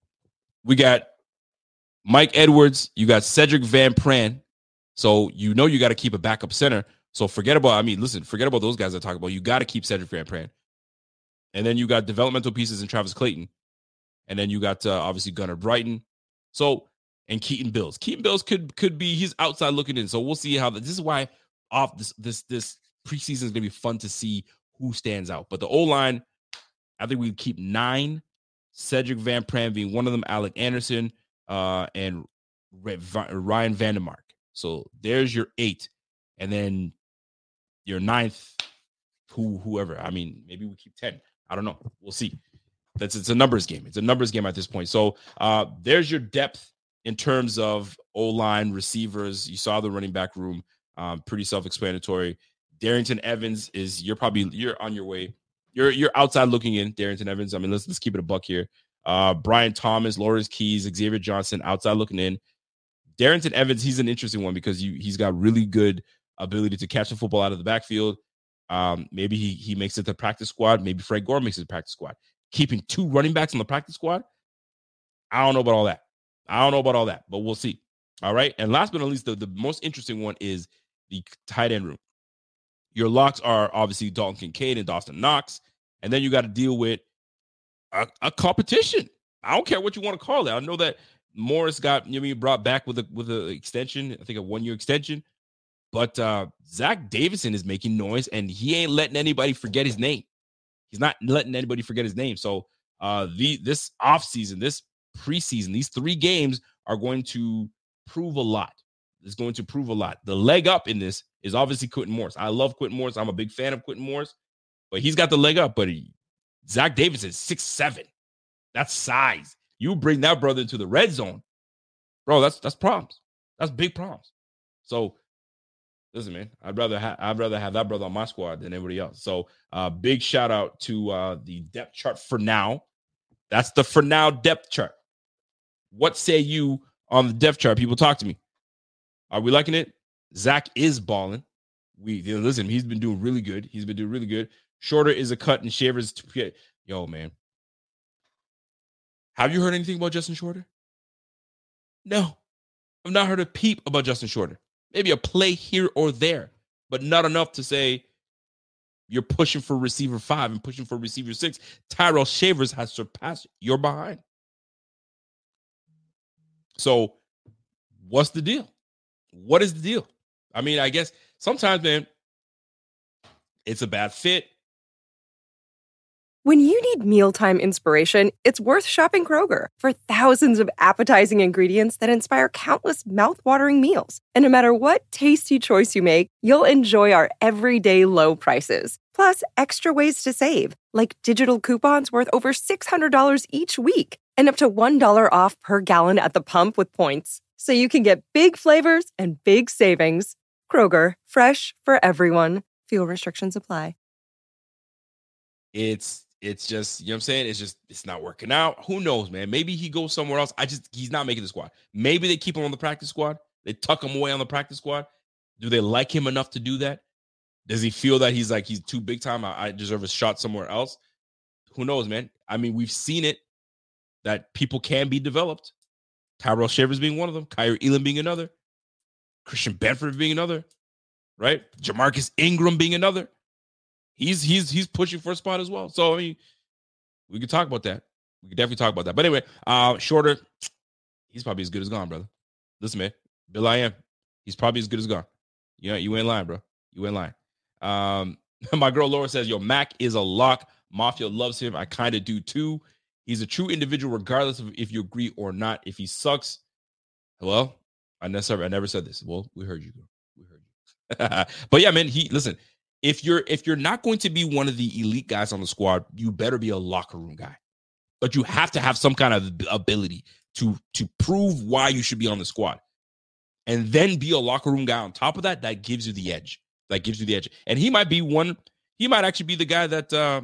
we got Mike Edwards. You got Cedric Van Pran. So you got to keep a backup center. So forget about those guys I talk about. You got to keep Cedric Van Pran. And then you got developmental pieces in Travis Clayton. And then you got obviously Gunnar Brighton. So and Keaton Bills. Keaton Bills could be he's outside looking in. So we'll see how this is why off this preseason is gonna be fun to see who stands out. But the O-line, I think we keep 9. Cedric Van Pran being one of them, Alec Anderson, and Ryan Vandermark. So there's your 8. And then your 9th, whoever. I mean, maybe we keep 10. I don't know. We'll see. It's a numbers game. It's a numbers game at this point. So there's your depth in terms of O-line, receivers. You saw the running back room. Pretty self-explanatory. Darrington Evans you're on your way. You're outside looking in, Darrington Evans. I mean, let's keep it a buck here. Brian Thomas, Lawrence Keys, Xavier Johnson, outside looking in. Darrington Evans, he's an interesting one because he's got really good ability to catch the football out of the backfield. Maybe he makes it to the practice squad. Maybe Fred Gore makes it to the practice squad. Keeping 2 running backs on the practice squad, I don't know about all that, but we'll see. All right. And last but not least, the most interesting one is the tight end room. Your locks are obviously Dalton Kincaid and Dawson Knox. And then you got to deal with a competition. I don't care what you want to call it. I know that Morris got brought back with a extension, I think a 1-year extension. But Zach Davison is making noise, and he ain't letting anybody forget his name. He's not letting anybody forget his name. So this offseason, this preseason, these 3 games are going to prove a lot. It's going to prove a lot. The leg up in this is obviously Quintin Morris. I love Quintin Morris. I'm a big fan of Quintin Morris, but he's got the leg up. But Zach Davis is 6'7". That's size. You bring that brother into the red zone, bro. That's problems. That's big problems. So listen, man, I'd rather have that brother on my squad than everybody else. So big shout out to the depth chart for now. That's the for now depth chart. What say you on the depth chart? People, talk to me. Are we liking it? Zach is balling. Listen, he's been doing really good. Shorter is a cut and Shavers. Yo, man. Have you heard anything about Justin Shorter? No. I've not heard a peep about Justin Shorter. Maybe a play here or there, but not enough to say you're pushing for receiver 5 and pushing for receiver 6. Tyrell Shavers has surpassed your behind. So what's the deal? What is the deal? I mean, I guess sometimes, man, it's a bad fit. When you need mealtime inspiration, it's worth shopping Kroger for thousands of appetizing ingredients that inspire countless mouthwatering meals. And no matter what tasty choice you make, you'll enjoy our everyday low prices. Plus, extra ways to save, like digital coupons worth over $600 each week and up to $1 off per gallon at the pump with points. So you can get big flavors and big savings. Kroger, fresh for everyone. Fuel restrictions apply. It's just, you know what I'm saying? It's not working out. Who knows, man? Maybe he goes somewhere else. He's not making the squad. Maybe they keep him on the practice squad. They tuck him away on the practice squad. Do they like him enough to do that? Does he feel that he's too big time? I deserve a shot somewhere else. Who knows, man? I mean, we've seen it that people can be developed. Tyrell Shavers being one of them. Kyrie Elam being another. Christian Benford being another. Right? Jamarcus Ingram being another. He's pushing for a spot as well. So I mean, we could talk about that. We could definitely talk about that. But anyway, Shorter, he's probably as good as gone, brother. Listen, man, Bill I am. He's probably as good as gone. You ain't lying, bro. You ain't lying. My girl Laura says, yo, Mac is a lock. Mafia loves him. I kind of do too. He's a true individual, regardless of if you agree or not. If he sucks, well, I never said this. Well, we heard you, girl. We heard you. But yeah, man, listen. If you're not going to be one of the elite guys on the squad, you better be a locker room guy. But you have to have some kind of ability to prove why you should be on the squad. And then be a locker room guy on top of that. That gives you the edge. And he might actually be the guy that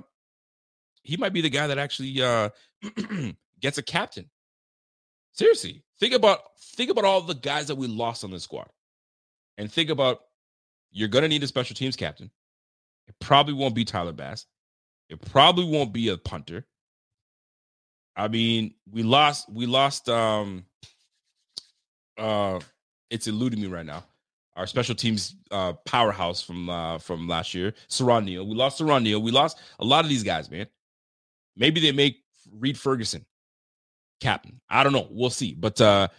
actually gets a captain. Seriously. Think about all the guys that we lost on this squad. And think about, you're going to need a special teams captain. It probably won't be Tyler Bass. It probably won't be a punter. I mean, we lost it's eluding me right now. Our special teams powerhouse from last year, Saron Neal. We lost Saron Neal. We lost a lot of these guys, man. Maybe they make Reed Ferguson captain. I don't know. We'll see. But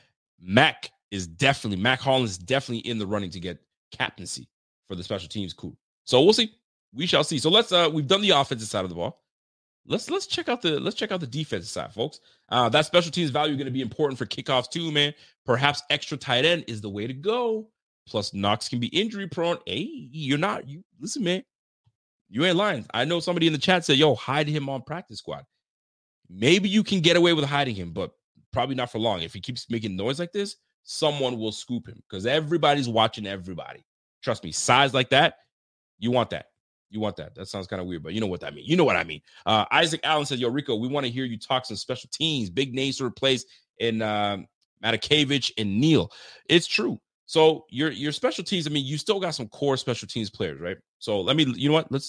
Mac Hollins is definitely in the running to get captaincy for the special teams crew. So we'll see. We shall see. So we've done the offensive side of the ball. Let's check out the defensive side, folks. That special teams value is going to be important for kickoffs too, man. Perhaps extra tight end is the way to go. Plus, Knox can be injury prone. Hey, listen, man. You ain't lying. I know somebody in the chat said, yo, hide him on practice squad. Maybe you can get away with hiding him, but probably not for long. If he keeps making noise like this, someone will scoop him because everybody's watching everybody. Trust me, size like that, you want that. That sounds kind of weird, but you know what I mean. You know what I mean. Isaac Allen says, yo, Rico, we want to hear you talk some special teams, big names to replace in Matakevich and Neal. It's true. So your special teams, I mean, you still got some core special teams players, right? So you know what? Let's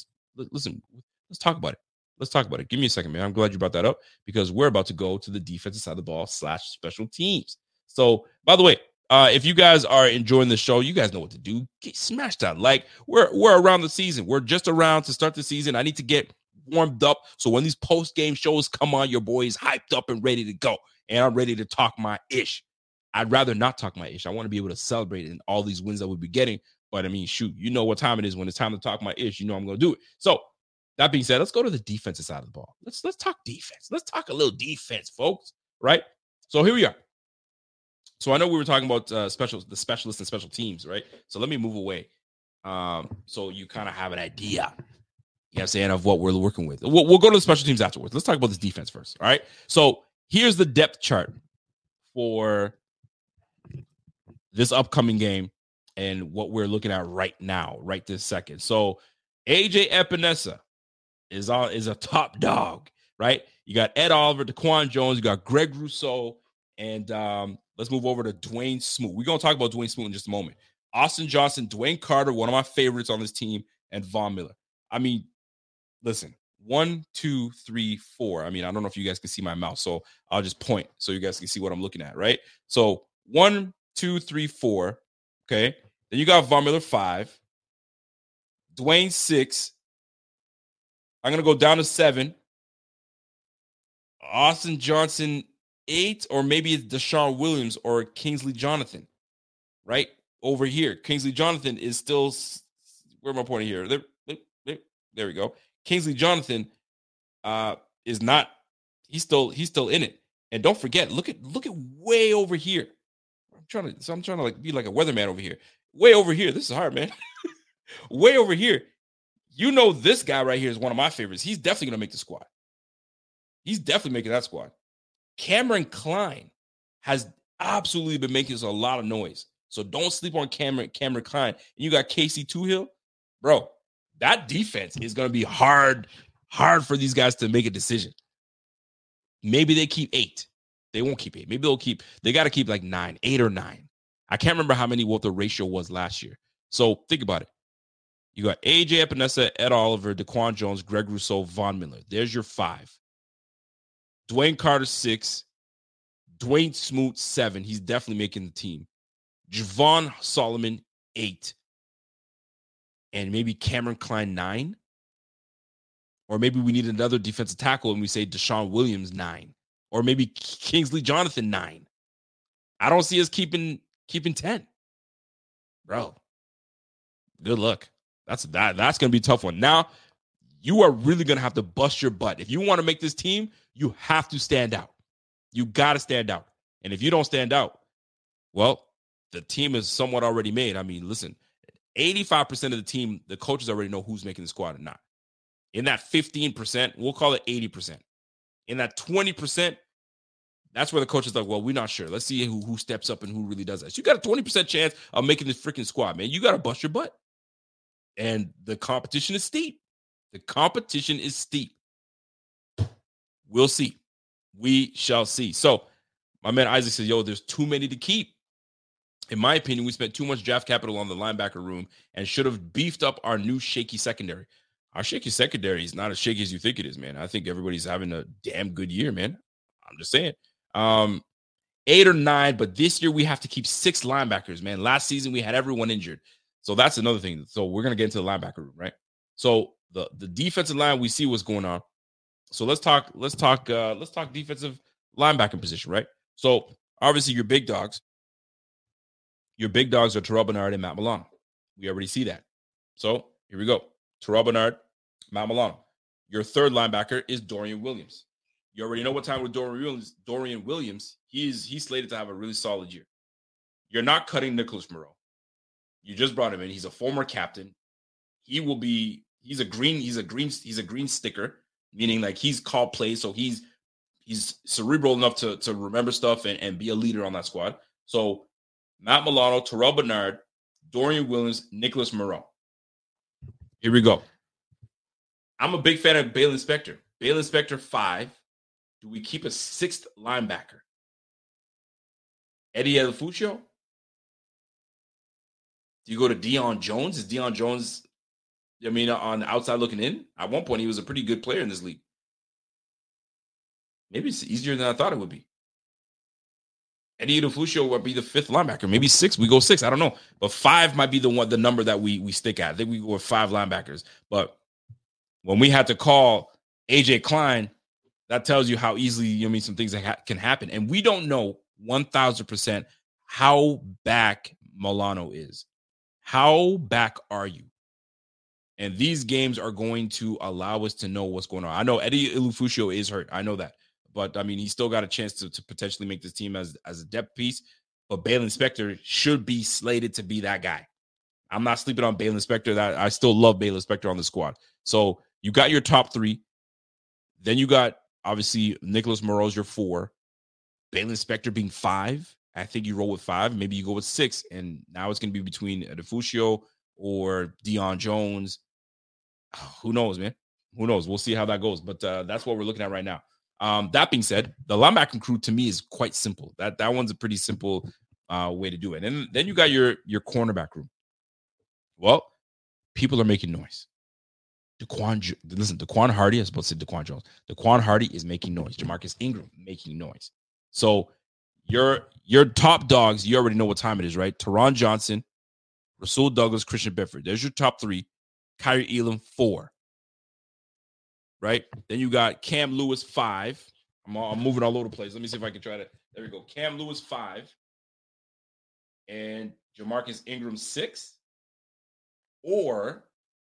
talk about it. Let's talk about it. Give me a second, man. I'm glad you brought that up because we're about to go to the defensive side of the ball / special teams. So, by the way, if you guys are enjoying the show, you guys know what to do. Smash that like. We're around the season. We're just around to start the season. I need to get warmed up. So when these post-game shows come on, your boy is hyped up and ready to go. And I'm ready to talk my ish. I'd rather not talk my ish. I want to be able to celebrate in all these wins that we'll be getting. But I mean, shoot, you know what time it is when it's time to talk my ish. You know I'm going to do it. So that being said, let's go to the defensive side of the ball. Let's talk defense. Let's talk a little defense, folks. Right? So here we are. So I know we were talking about the specialists and special teams, right? So let me move away so you kind of have an idea, you know what I'm saying, of what we're working with. We'll go to the special teams afterwards. Let's talk about this defense first, all right? So here's the depth chart for this upcoming game and what we're looking at right now, right this second. So AJ Epinesa is a top dog, right? You got Ed Oliver, Daquan Jones, you got Greg Rousseau, and let's move over to Dwayne Smoot. We're going to talk about Dwayne Smoot in just a moment. Austin Johnson, Dwayne Carter, one of my favorites on this team, and Von Miller. I mean, listen, 1, 2, 3, 4. I mean, I don't know if you guys can see my mouse, so I'll just point so you guys can see what I'm looking at, right? So 1, 2, 3, 4. Okay. Then you got Von Miller 5. Dwayne 6. I'm going to go down to 7. Austin Johnson 8, or maybe it's Deshaun Williams or Kingsley Jonathan, right? Over here. Kingsley Jonathan is still, where am I pointing here? There we go. Kingsley Jonathan is not, he's still in it. And don't forget, look at way over here. I'm trying to like be like a weatherman over here. Way over here. This is hard, man. Way over here. You know, this guy right here is one of my favorites. He's definitely going to make the squad. He's definitely making that squad. Cameron Klein has absolutely been making us a lot of noise. So don't sleep on Cameron Klein. And you got Casey Toohill. Bro, that defense is going to be hard for these guys to make a decision. Maybe they keep 8. They won't keep 8. Maybe they got to keep like 9, 8 or 9. I can't remember what the ratio was last year. So think about it. You got AJ Epinesa, Ed Oliver, Daquan Jones, Greg Rousseau, Von Miller. There's your 5. Dwayne Carter 6. Dwayne Smoot 7. He's definitely making the team. Javon Solomon 8. And maybe Cameron Klein 9. Or maybe we need another defensive tackle and we say Deshaun Williams 9. Or maybe Kingsley Jonathan 9. I don't see us keeping 10. Bro, good luck. That's going to be a tough one. Now, you are really going to have to bust your butt. If you want to make this team, you have to stand out. You got to stand out. And if you don't stand out, well, the team is somewhat already made. I mean, listen, 85% of the team, the coaches already know who's making the squad or not. In that 15%, we'll call it 80%. In that 20%, that's where the coach is like, well, we're not sure. Let's see who steps up and who really does that. So you got a 20% chance of making this freaking squad, man. You got to bust your butt. And the competition is steep. The competition is steep. We'll see. We shall see. So my man Isaac says, yo, there's too many to keep. In my opinion, we spent too much draft capital on the linebacker room and should have beefed up our new shaky secondary. Our shaky secondary is not as shaky as you think it is, man. I think everybody's having a damn good year, man. I'm just saying. 8 or 9, but this year we have to keep 6 linebackers, man. Last season we had everyone injured. So that's another thing. So we're going to get into the linebacker room, right? So the defensive line, we see what's going on. So let's talk defensive linebacker position, right? So obviously your big dogs are Terrell Bernard and Matt Milano. We already see that. So here we go. Terrell Bernard, Matt Milano. Your third linebacker is Dorian Williams. You already know what time with Dorian Williams. He's slated to have a really solid year. You're not cutting Nicholas Moreau. You just brought him in. He's a former captain. He's a green sticker, meaning like he's called plays, so he's cerebral enough to remember stuff and be a leader on that squad. So Matt Milano, Terrell Bernard, Dorian Williams, Nicholas Moreau. Here we go. I'm a big fan of Baylon Spector. Baylon Spector 5. Do we keep a 6th linebacker? Eddie Elufucio? Do you go to Deion Jones? Is Deion Jones, on the outside looking in? At one point, he was a pretty good player in this league. Maybe it's easier than I thought it would be. Eddie Elufucio would be the 5th linebacker. Maybe 6. We go 6. I don't know. But 5 might be the number that we stick at. I think we go with 5 linebackers. But when we had to call AJ Klein, that tells you how easily, some things can happen. And we don't know 1,000% how back Milano is. How back are you? And these games are going to allow us to know what's going on. I know Eddie Elufucio is hurt. I know that. But, he's still got a chance to potentially make this team as a depth piece. But Baylon Spector should be slated to be that guy. I'm not sleeping on Baylon Spector. I still love Baylon Spector on the squad. So you got your top 3. Then you got, obviously, Nicholas Moreau's your 4. Baylon Spector being 5. I think you roll with 5. Maybe you go with 6. And now it's going to be between Elufucio or Deion Jones. Who knows, man? Who knows? We'll see how that goes. But that's what we're looking at right now. That being said, the linebacking crew to me is quite simple. That one's a pretty simple way to do it. And then you got your cornerback room. Well, people are making noise. Daquan Hardy, I was supposed to say Daquan Jones. Daquan Hardy is making noise. Jamarcus Ingram making noise. So your top dogs, you already know what time it is, right? Teron Johnson, Rasul Douglas, Christian Benford. There's your top 3. Kyrie Elam 4. Right? Then you got Cam Lewis 5. I'm moving all over the place. Let me see if I can try to. There we go. Cam Lewis 5. And Jamarcus Ingram 6. Or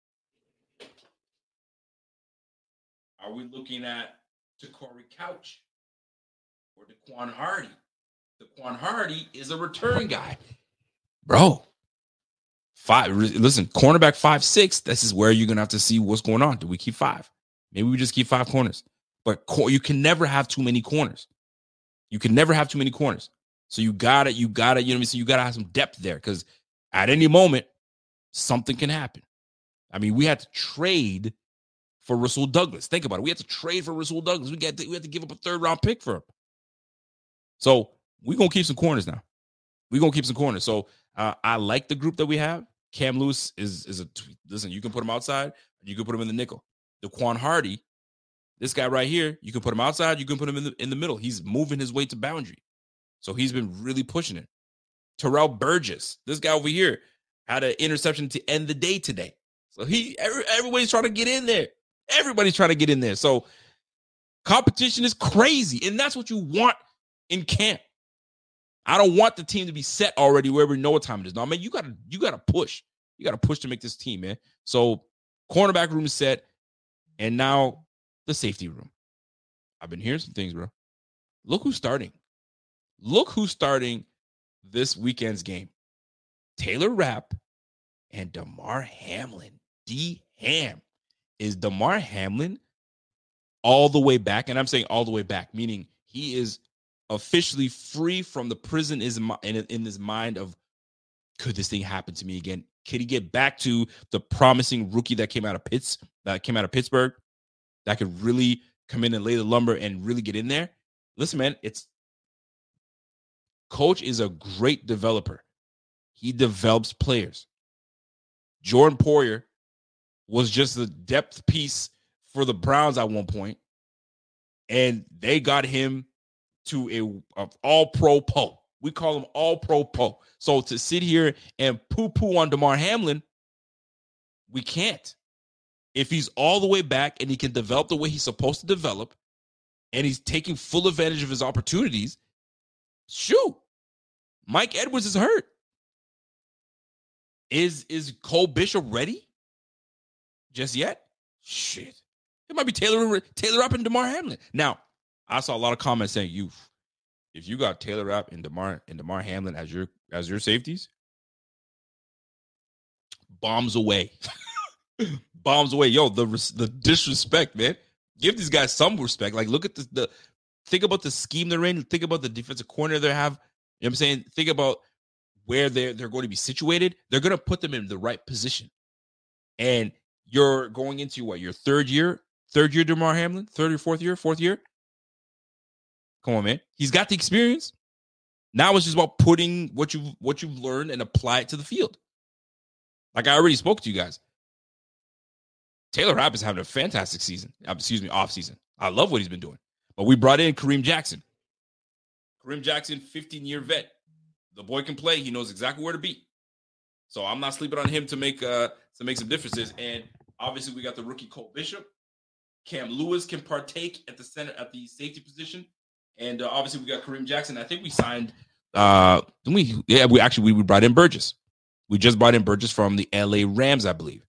are we looking at Corey Couch or Daquan Hardy? Daquan Hardy is a return guy. Bro. 5. Listen, cornerback 5-6. This is where you're going to have to see what's going on. Do we keep 5? Maybe we just keep 5 corners. But you can never have too many corners. You can never have too many corners. So you gotta, you know what I mean? So you gotta have some depth there because at any moment, something can happen. I mean, we had to trade for Rasul Douglas. Think about it. We had to trade for Rasul Douglas. We had to give up a 3rd-round pick for him. So we're going to keep some corners now. We're going to keep some corners. So I like the group that we have. Cam Lewis listen, you can put him outside. You can put him in the nickel. Daquan Hardy, this guy right here, you can put him outside. You can put him in the middle. He's moving his way to boundary. So he's been really pushing it. Terrell Burgess, this guy over here, had an interception to end the day today. So everybody's trying to get in there. Everybody's trying to get in there. So competition is crazy, and that's what you want in camp. I don't want the team to be set already where we know what time it is. No, man, you gotta push. You gotta push to make this team, man. So cornerback room is set, and now the safety room. I've been hearing some things, bro. Look who's starting. Look who's starting this weekend's game. Taylor Rapp and Damar Hamlin. D-Ham. Is Damar Hamlin all the way back? And I'm saying all the way back, meaning he is officially free from the prison in his mind of, could this thing happen to me again? Could he get back to the promising rookie that came out of Pittsburgh, that could really come in and lay the lumber and really get in there? Listen, man, Coach is a great developer. He develops players. Jordan Poyer was just a depth piece for the Browns at one point, and they got him to a all-pro po. We call him all-pro po. So to sit here and poo-poo on Damar Hamlin, we can't. If he's all the way back and he can develop the way he's supposed to develop, and he's taking full advantage of his opportunities, shoot, Mike Edwards is hurt. Is Cole Bishop ready? Just yet? Shit. It might be Taylor Rapp and Damar Hamlin. Now, I saw a lot of comments saying, if you got Taylor Rapp and Damar Hamlin as your safeties, bombs away. Bombs away. Yo, the disrespect, man. Give these guys some respect. Like, look at think about the scheme they're in. Think about the defensive corner they have. You know what I'm saying? Think about where they're going to be situated. They're going to put them in the right position. And you're going into what, your third year Damar Hamlin? Third or fourth year? Come on, man. He's got the experience. Now it's just about putting what you've learned and apply it to the field. Like I already spoke to you guys. Taylor Rapp is having a fantastic off season. I love what he's been doing. But we brought in Kareem Jackson. 15-year vet. The boy can play. He knows exactly where to be. So I'm not sleeping on him to make some differences. And obviously we got the rookie Cole Bishop. Cam Lewis can partake at the center, at the safety position. And obviously we got Kareem Jackson. I think we signed we brought in Burgess. We just brought in Burgess from the LA Rams, I believe.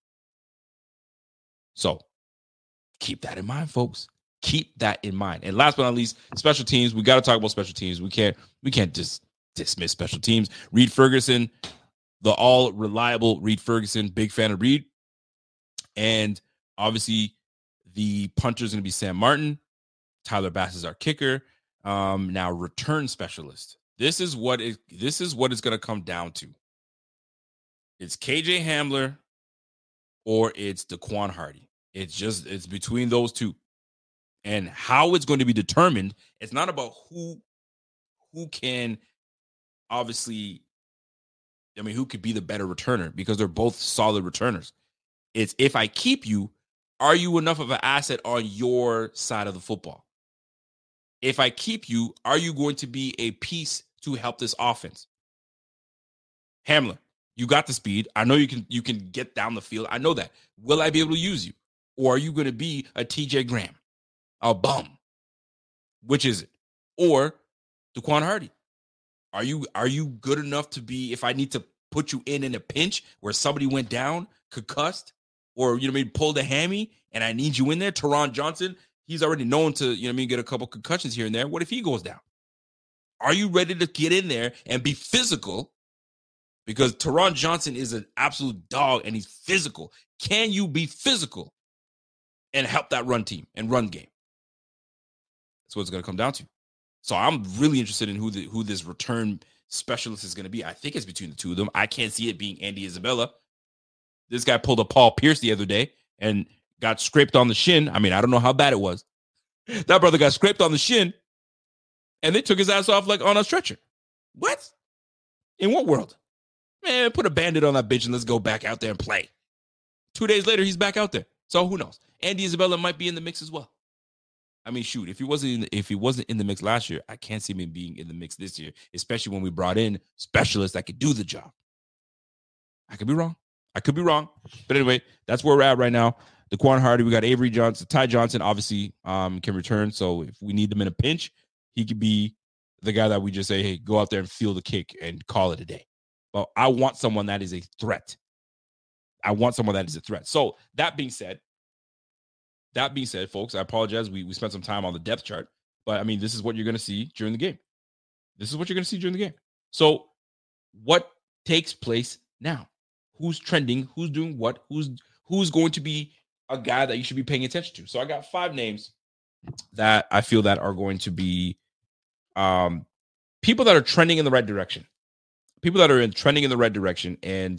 So keep that in mind, folks. Keep that in mind. And last but not least, special teams. We got to talk about special teams. We can't just dismiss special teams. Reed Ferguson, the all reliable Reed Ferguson, big fan of Reed. And obviously the punter is going to be Sam Martin. Tyler Bass is our kicker. Now return specialist. This is what it's going to come down to. It's KJ Hamler or it's Daquan Hardy. It's between those two. And how it's going to be determined, it's not about who can obviously, who could be the better returner, because they're both solid returners. It's, if I keep you, are you enough of an asset on your side of the football? If I keep you, are you going to be a piece to help this offense? Hamler, you got the speed. I know you can get down the field. I know that. Will I be able to use you? Or are you going to be a TJ Graham? A bum? Which is it? Or Daquan Hardy? Are you good enough to be, if I need to put you in a pinch where somebody went down, concussed, or pulled a hammy, and I need you in there? Teron Johnson, he's already known to get a couple concussions here and there. What if he goes down? Are you ready to get in there and be physical? Because Teron Johnson is an absolute dog and he's physical. Can you be physical and help that run team and run game? That's what it's going to come down to. So I'm really interested in who this return specialist is going to be. I think it's between the two of them. I can't see it being Andy Isabella. This guy pulled a Paul Pierce the other day and got scraped on the shin. I don't know how bad it was. That brother got scraped on the shin and they took his ass off like on a stretcher. What? In what world? Man, put a Band-Aid on that bitch and let's go back out there and play. 2 days later, he's back out there. So who knows? Andy Isabella might be in the mix as well. Shoot, if he wasn't in the mix last year, I can't see him being in the mix this year, especially when we brought in specialists that could do the job. I could be wrong. But anyway, that's where we're at right now. Daquan Hardy, we got Avery Johnson. Ty Johnson obviously can return. So if we need him in a pinch, he could be the guy that we just say, hey, go out there and feel the kick and call it a day. But I want someone that is a threat. So that being said, folks, I apologize. We spent some time on the depth chart, but I mean, this is what you're going to see during the game. So what takes place now? Who's trending? Who's doing what? Who's going to be a guy that you should be paying attention to? So I got 5 names that I feel that are going to be people that are trending in the right direction. And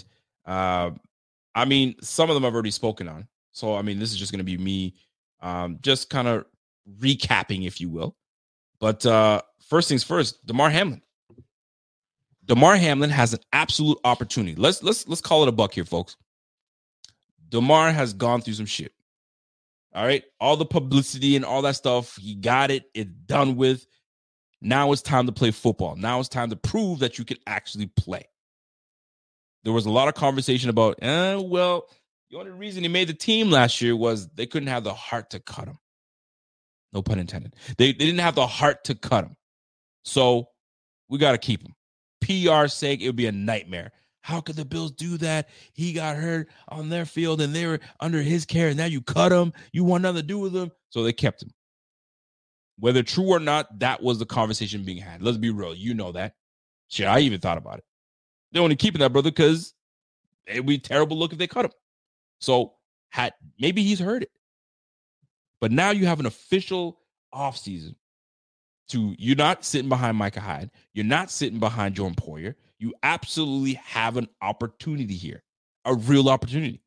I mean, some of them I've already spoken on. So I mean, this is just going to be me just kind of recapping, if you will. But first things first, Damar Hamlin. Damar Hamlin has an absolute opportunity. Let's call it a buck here, folks. Damar has gone through some shit. All right. All the publicity and all that stuff. He got it. It's done with. Now it's time to play football. Now it's time to prove that you can actually play. There was a lot of conversation about, well, the only reason he made the team last year was they couldn't have the heart to cut him. No pun intended. They didn't have the heart to cut him. So we got to keep him. PR's sake, it would be a nightmare. How could the Bills do that? He got hurt on their field and they were under his care. And now you cut him. You want nothing to do with him. So they kept him. Whether true or not, that was the conversation being had. Let's be real. You know that. Shit, I even thought about it. They're only keeping that brother because it would be a terrible look if they cut him. So maybe he's heard it. But now you have an official offseason. You're not sitting behind Micah Hyde. You're not sitting behind Jordan Poyer. You absolutely have an opportunity here, a real opportunity.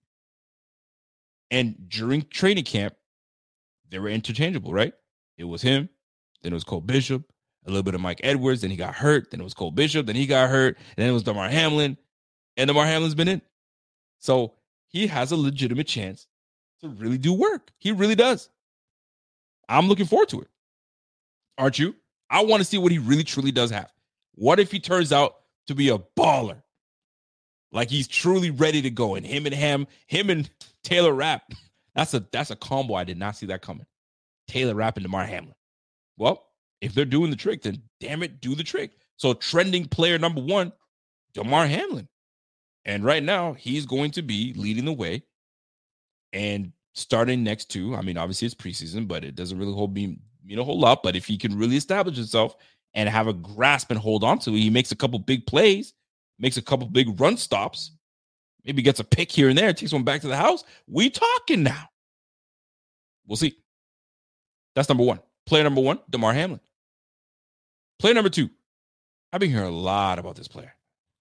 And during training camp, they were interchangeable, right? It was him. Then it was Cole Bishop, a little bit of Mike Edwards. Then he got hurt. Then it was Cole Bishop. Then he got hurt. And then it was Damar Hamlin. And Damar Hamlin's been in. So he has a legitimate chance to really do work. He really does. I'm looking forward to it. Aren't you? I want to see what he really truly does have. What if he turns out to be a baller? Like he's truly ready to go. And him and Taylor Rapp, that's a combo. I did not see that coming. Taylor Rapp and Damar Hamlin. Well, if they're doing the trick, then damn it, do the trick. So trending player number 1, Damar Hamlin. And right now, he's going to be leading the way. And starting next to, I mean, obviously it's preseason, but it doesn't really mean a whole lot. But if he can really establish himself and have a grasp and hold on to it, he makes a couple big plays, makes a couple big run stops, maybe gets a pick here and there, takes one back to the house. We talking now. We'll see. That's number 1. Player number 1, Damar Hamlin. Player number 2. I've been hearing a lot about this player.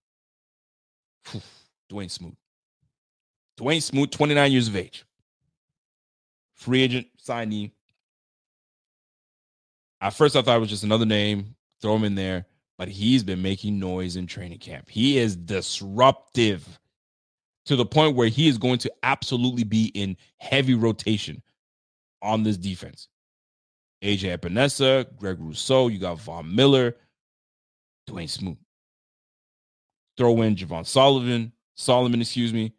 Dwayne Smoot. Dwayne Smoot, 29 years of age. Free agent signee. At first, I thought it was just another name. Throw him in there. But he's been making noise in training camp. He is disruptive to the point where he is going to absolutely be in heavy rotation on this defense. AJ Epinesa, Greg Rousseau, you got Von Miller, Dwayne Smoot. Throw in Javon Solomon, excuse me.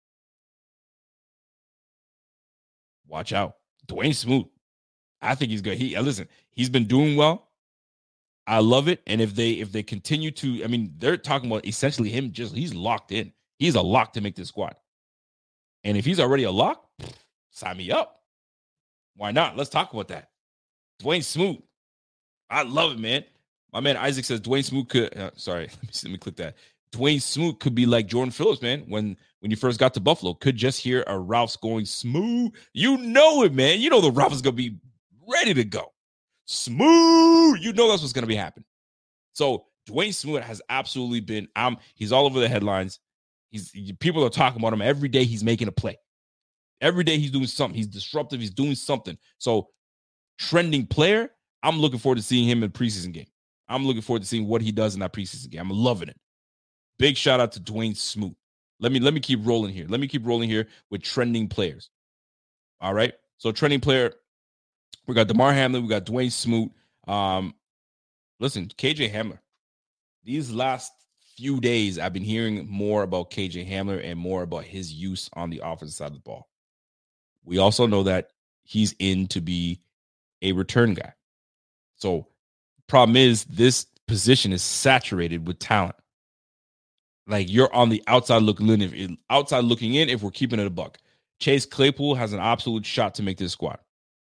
Watch out. Dwayne Smoot. I think he's good. Listen, he's been doing well. I love it. And if they continue to, I mean, they're talking about essentially him he's locked in. He's a lock to make this squad. And if he's already a lock, sign me up. Why not? Let's talk about that. Dwayne Smoot. I love it, man. My man Isaac says Dwayne Smoot could, let me click that. Dwayne Smoot could be like Jordan Phillips, man, when you first got to Buffalo. Could just hear a Ralph's going smooth. You know it, man. You know the Ralph is going to be ready to go. Smooth. You know that's what's going to be happening. So Dwayne Smoot has absolutely been, he's all over the headlines. People are talking about him every day. He's making a play. Every day he's doing something. He's disruptive. He's doing something. So trending player, I'm looking forward to seeing him in the preseason game. I'm looking forward to seeing what he does in that preseason game. I'm loving it. Big shout out to Dwayne Smoot. Let me keep rolling here. Let me keep rolling here with trending players. All right. So trending player, we got Damar Hamlin. We got Dwayne Smoot. Listen, KJ Hamler. These last few days, I've been hearing more about KJ Hamler and more about his use on the offensive side of the ball. We also know that he's in to be a return guy. So problem is this position is saturated with talent. Like you're on the outside looking in. If we're keeping it a buck, Chase Claypool has an absolute shot to make this squad.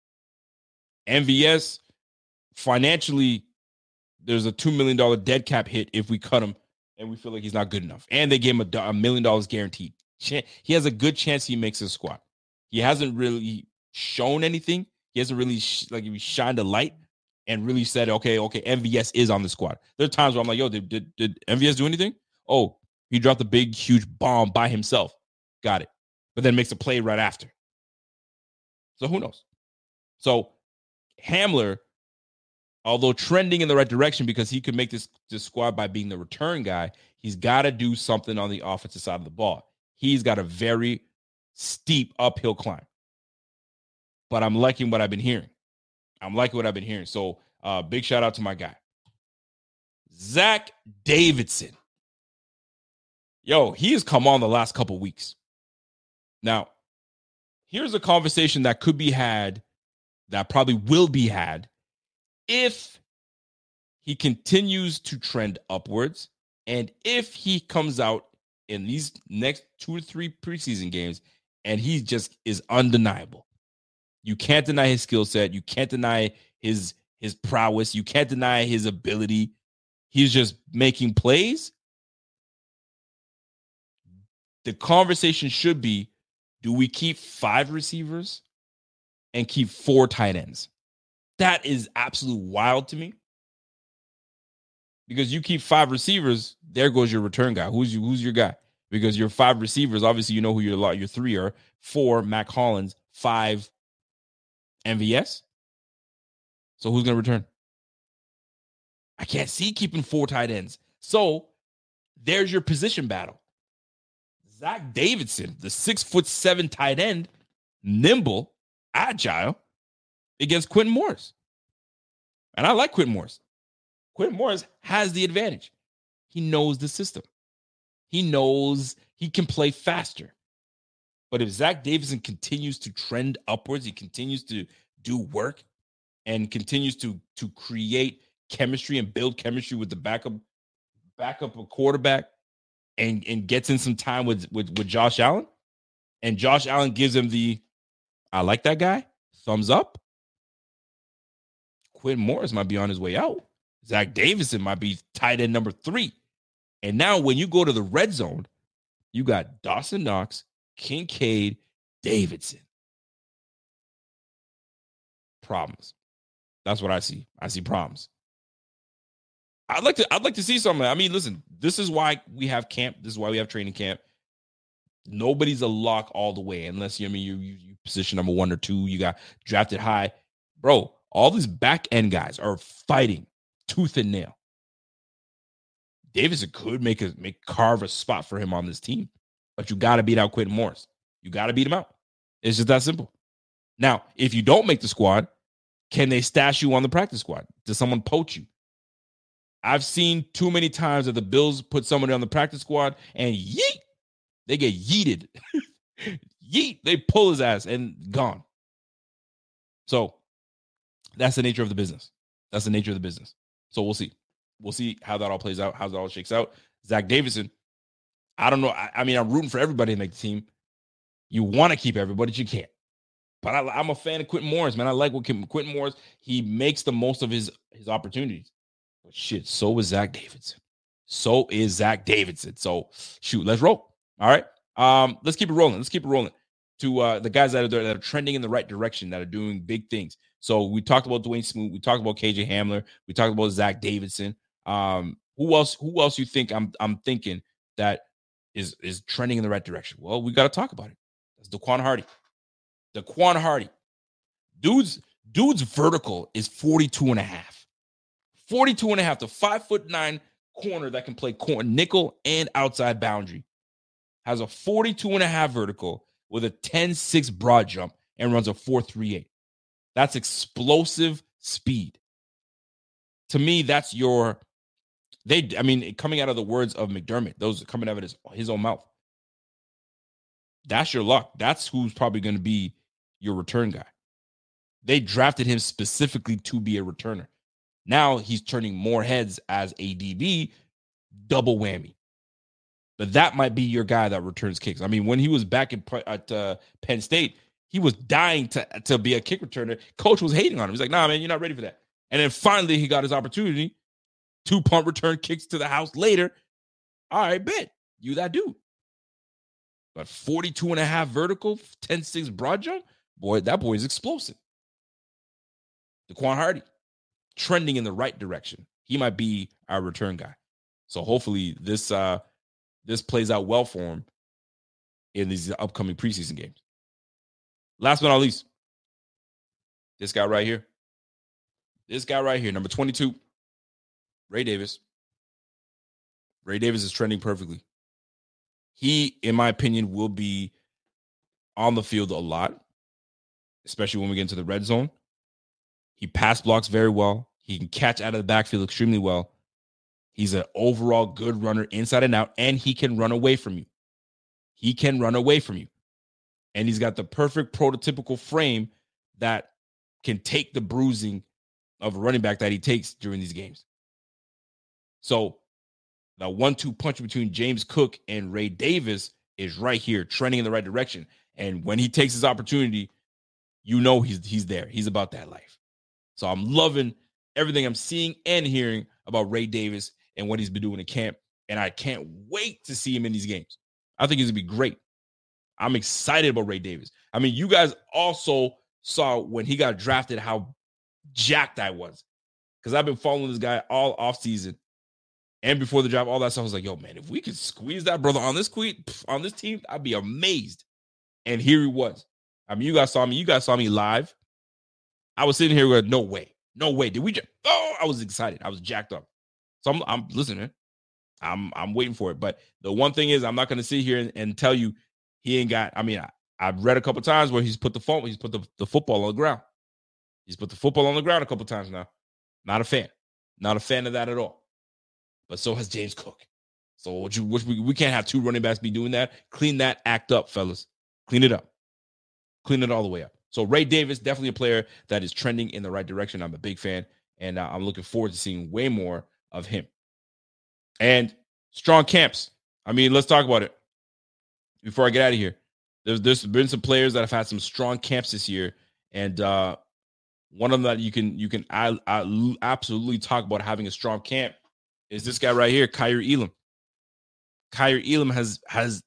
MVS, financially, there's a $2 million dead cap hit if we cut him and we feel like he's not good enough. And they gave him $1 million guaranteed. He has a good chance he makes his squad. He hasn't really shown anything. He hasn't really shined a light and really said, okay, MVS is on the squad. There are times where I'm like, yo, did MVS do anything? Oh, he dropped a big, huge bomb by himself. Got it. But then makes a play right after. So who knows? So Hamler, although trending in the right direction because he could make this squad by being the return guy, he's got to do something on the offensive side of the ball. He's got a very steep uphill climb. But I'm liking what I've been hearing. So big shout out to my guy. Zach Davidson. Yo, he has come on the last couple weeks. Now, here's a conversation that could be had, that probably will be had, if he continues to trend upwards and if he comes out in these next 2 to 3 preseason games and he just is undeniable. You can't deny his skill set. You can't deny his prowess. You can't deny his ability. He's just making plays. The conversation should be, do we keep 5 receivers and keep 4 tight ends? That is absolute wild to me. Because you keep 5 receivers, there goes your return guy. Who's your guy? Because your 5 receivers, obviously you know who your 3 are. 4, Mac Hollins. 5, MVS. So who's going to return? I can't see keeping 4 tight ends. So there's your position battle. Zach Davidson, the 6'7" tight end, nimble, agile, against Quentin Morris. And I like Quentin Morris. Quentin Morris has the advantage. He knows the system. He knows he can play faster. But if Zach Davidson continues to trend upwards, he continues to do work and continues to create chemistry and build chemistry with the backup quarterback and gets in some time with Josh Allen, and Josh Allen gives him I like that guy, thumbs up, Quentin Morris might be on his way out. Zach Davidson might be tight end number 3. And now when you go to the red zone, you got Dawson Knox, Kincaid, Davidson. Problems. That's what I see. I see problems. I'd like to see something. I mean, listen, this is why we have camp. This is why we have training camp. Nobody's a lock all the way unless you position number 1 or 2. You got drafted high. Bro, all these back end guys are fighting tooth and nail. Davidson could carve a spot for him on this team, but you got to beat out Quentin Morris. You got to beat him out. It's just that simple. Now, if you don't make the squad, can they stash you on the practice squad? Does someone poach you? I've seen too many times that the Bills put somebody on the practice squad and yeet, they get yeeted. Yeet, they pull his ass and gone. So that's the nature of the business. So we'll see. We'll see how that all plays out, how that all shakes out. Zach Davidson, I don't know. I mean, I'm rooting for everybody to make the team. You want to keep everybody, but you can't. But I'm a fan of Quentin Morris, man. I like what Quentin Morris, he makes the most of his opportunities. But shit, so is Zach Davidson. So, shoot, let's roll. All right? Let's keep it rolling. To the guys that are trending in the right direction, that are doing big things. So we talked about Dwayne Smoot. We talked about KJ Hamler. We talked about Zach Davidson. Who else you think I'm thinking that is trending in the right direction? Well, we got to talk about it. That's Daquan Hardy. Dude's vertical is 42.5. 42.5 to 5'9" corner that can play nickel and outside boundary. Has a 42.5 vertical with a 10.6 broad jump and runs a 4.38. That's explosive speed. To me, that's coming out of the words of McDermott, those are coming out of his own mouth. That's your luck. That's who's probably going to be your return guy. They drafted him specifically to be a returner. Now he's turning more heads as a DB, double whammy. But that might be your guy that returns kicks. I mean, when he was back at Penn State, he was dying to be a kick returner. Coach was hating on him. He's like, nah, man, you're not ready for that. And then finally he got his opportunity. 2 punt return kicks to the house later. All right, bet. You that dude. But 42.5 vertical, 10.6 broad jump. Boy, that boy is explosive. Daquan Hardy, trending in the right direction. He might be our return guy. So hopefully this plays out well for him in these upcoming preseason games. Last but not least, this guy right here. This guy right here, number 22, Ray Davis. Ray Davis is trending perfectly. He, in my opinion, will be on the field a lot, especially when we get into the red zone. He pass blocks very well. He can catch out of the backfield extremely well. He's an overall good runner inside and out, and he can run away from you. He can run away from you. And he's got the perfect prototypical frame that can take the bruising of a running back that he takes during these games. So the 1-2 punch between James Cook and Ray Davis is right here, trending in the right direction. And when he takes his opportunity, you know he's there. He's about that life. So I'm loving everything I'm seeing and hearing about Ray Davis and what he's been doing in camp. And I can't wait to see him in these games. I think he's going to be great. I'm excited about Ray Davis. I mean, you guys also saw when he got drafted how jacked I was. Because I've been following this guy all offseason. And before the draft, all that stuff, I was like, yo, man, if we could squeeze that brother on this team, I'd be amazed. And here he was. I mean, you guys saw me live. I was sitting here going, no way. Did we I was excited. I was jacked up. So I'm listening. I'm waiting for it. But the one thing is, I'm not going to sit here and tell you he ain't got. I mean, I've read a couple times where he's put the football on the ground. He's put the football on the ground a couple times now. Not a fan. Not a fan of that at all. But so has James Cook. So we can't have 2 running backs be doing that. Clean that act up, fellas. Clean it up. Clean it all the way up. So Ray Davis, definitely a player that is trending in the right direction. I'm a big fan, and I'm looking forward to seeing way more of him. And strong camps. I mean, let's talk about it before I get out of here. There's been some players that have had some strong camps this year, and one of them that you can absolutely talk about having a strong camp is this guy right here, Kaiir Elam. Kaiir Elam has.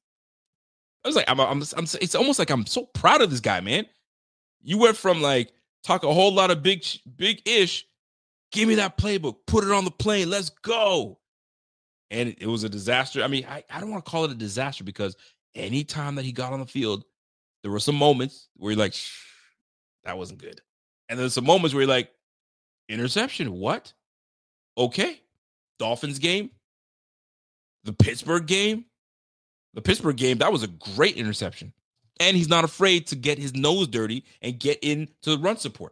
I was like, it's almost like I'm so proud of this guy, man. You went from like talk a whole lot of big ish. Give me that playbook, put it on the plane, let's go. And it was a disaster. I mean, I don't want to call it a disaster because anytime that he got on the field, there were some moments where you're like, that wasn't good. And there's some moments where you're like, interception, what? Okay. Dolphins game, the Pittsburgh game, that was a great interception. And he's not afraid to get his nose dirty and get into the run support.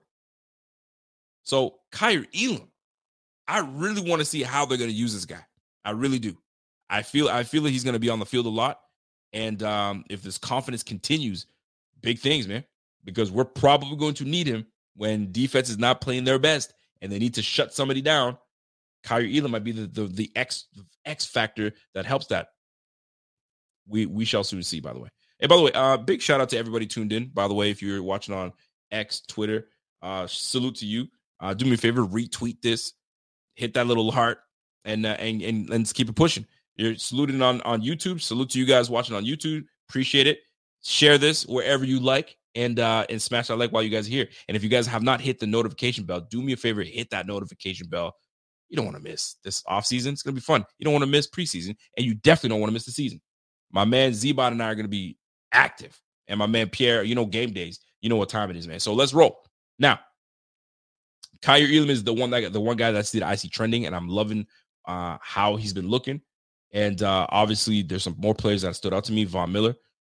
So Kaiir Elam, I really want to see how they're going to use this guy. I really do. I feel that he's going to be on the field a lot. And if this confidence continues, big things, man, because we're probably going to need him when defense is not playing their best and they need to shut somebody down. Kaiir Elam might be the X factor that helps that. We shall soon see, by the way. And by the way, big shout out to everybody tuned in. By the way, if you're watching on X, Twitter, salute to you. Do me a favor, retweet this, hit that little heart, and let's keep it pushing. You're saluting on YouTube. Salute to you guys watching on YouTube. Appreciate it. Share this wherever you like, and smash that like while you guys are here. And if you guys have not hit the notification bell, do me a favor, hit that notification bell. You don't want to miss this offseason. It's going to be fun. You don't want to miss preseason, and you definitely don't want to miss the season. My man Zbot and I are going to be active. And my man Pierre, game days. You know what time it is, man. So let's roll. Now, Kaiir Elam is the one guy that I see trending, and I'm loving how he's been looking. And obviously, there's some more players that stood out to me. Von Miller.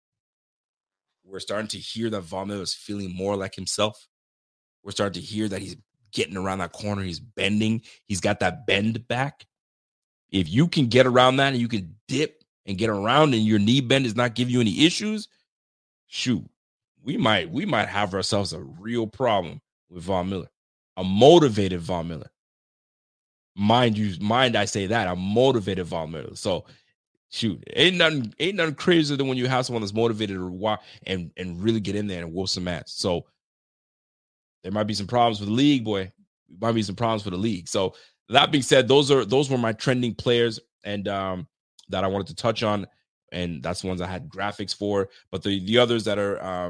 We're starting to hear that Von Miller is feeling more like himself. We're starting to hear that he's getting around that corner. He's bending. He's got that bend back. If you can get around that and you can dip and get around and your knee bend does not give you any issues, shoot, we might have ourselves a real problem with Von Miller, a motivated Von Miller. Mind I say that, a motivated Von Miller. So shoot, ain't nothing crazier than when you have someone that's motivated and really get in there and whoop some ass. So there might be some problems for the league, boy. There might be some problems for the league. So that being said, those were my trending players and that I wanted to touch on, and that's the ones I had graphics for. But the others that are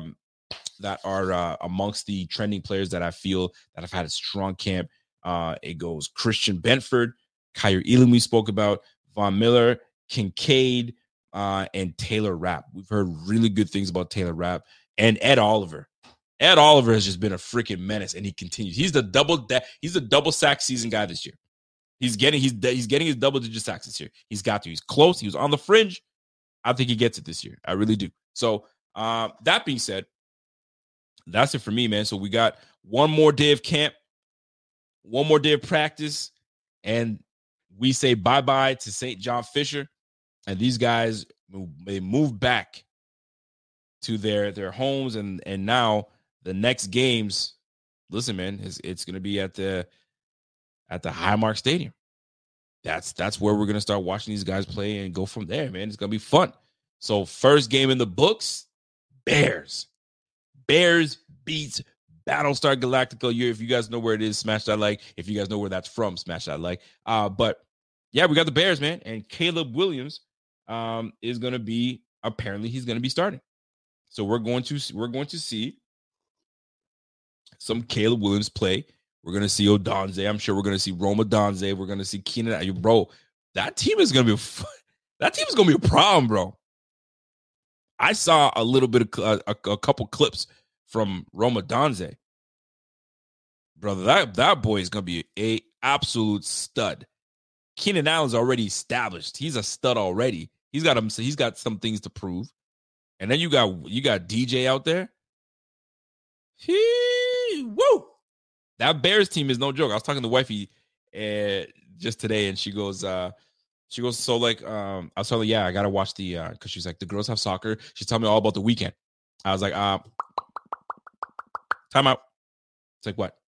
amongst the trending players that I feel that have had a strong camp, it goes Christian Benford, Kaiir Elam we spoke about, Von Miller, Kincaid, and Taylor Rapp. We've heard really good things about Taylor Rapp and Ed Oliver. Ed Oliver has just been a freaking menace, and he continues. He's the double sack season guy this year. He's getting his double-digit sacks this year. He's got to. He's close. He was on the fringe. I think he gets it this year. I really do. So that being said, that's it for me, man. So we got one more day of camp, one more day of practice, and we say bye-bye to St. John Fisher. And these guys, they move back to their homes, and now the next games, listen, man, it's going to be at the Highmark Stadium. That's where we're going to start watching these guys play and go from there, man. It's going to be fun. So first game in the books, Bears. Bears beats Battlestar Galactica. If you guys know where it is, smash that like. If you guys know where that's from, smash that like. But yeah, we got the Bears, man. And Caleb Williams is going to be, apparently he's going to be starting. So we're going to see some Caleb Williams play. We're going to see Odunze. I'm sure we're going to see Rome Odunze. We're going to see Keenan. Bro, that team is going to be a problem, bro. I saw a little bit of a couple clips from Rome Odunze. Brother, that boy is going to be a absolute stud. Keenan Allen's already established. He's a stud already. He's got some things to prove. And then you got DJ out there. Woo! That Bears team is no joke. I was talking to wifey just today, and she goes, so like, I was telling her, yeah, I gotta watch because she's like, the girls have soccer. She's telling me all about the weekend. I was like, time out. It's like, what?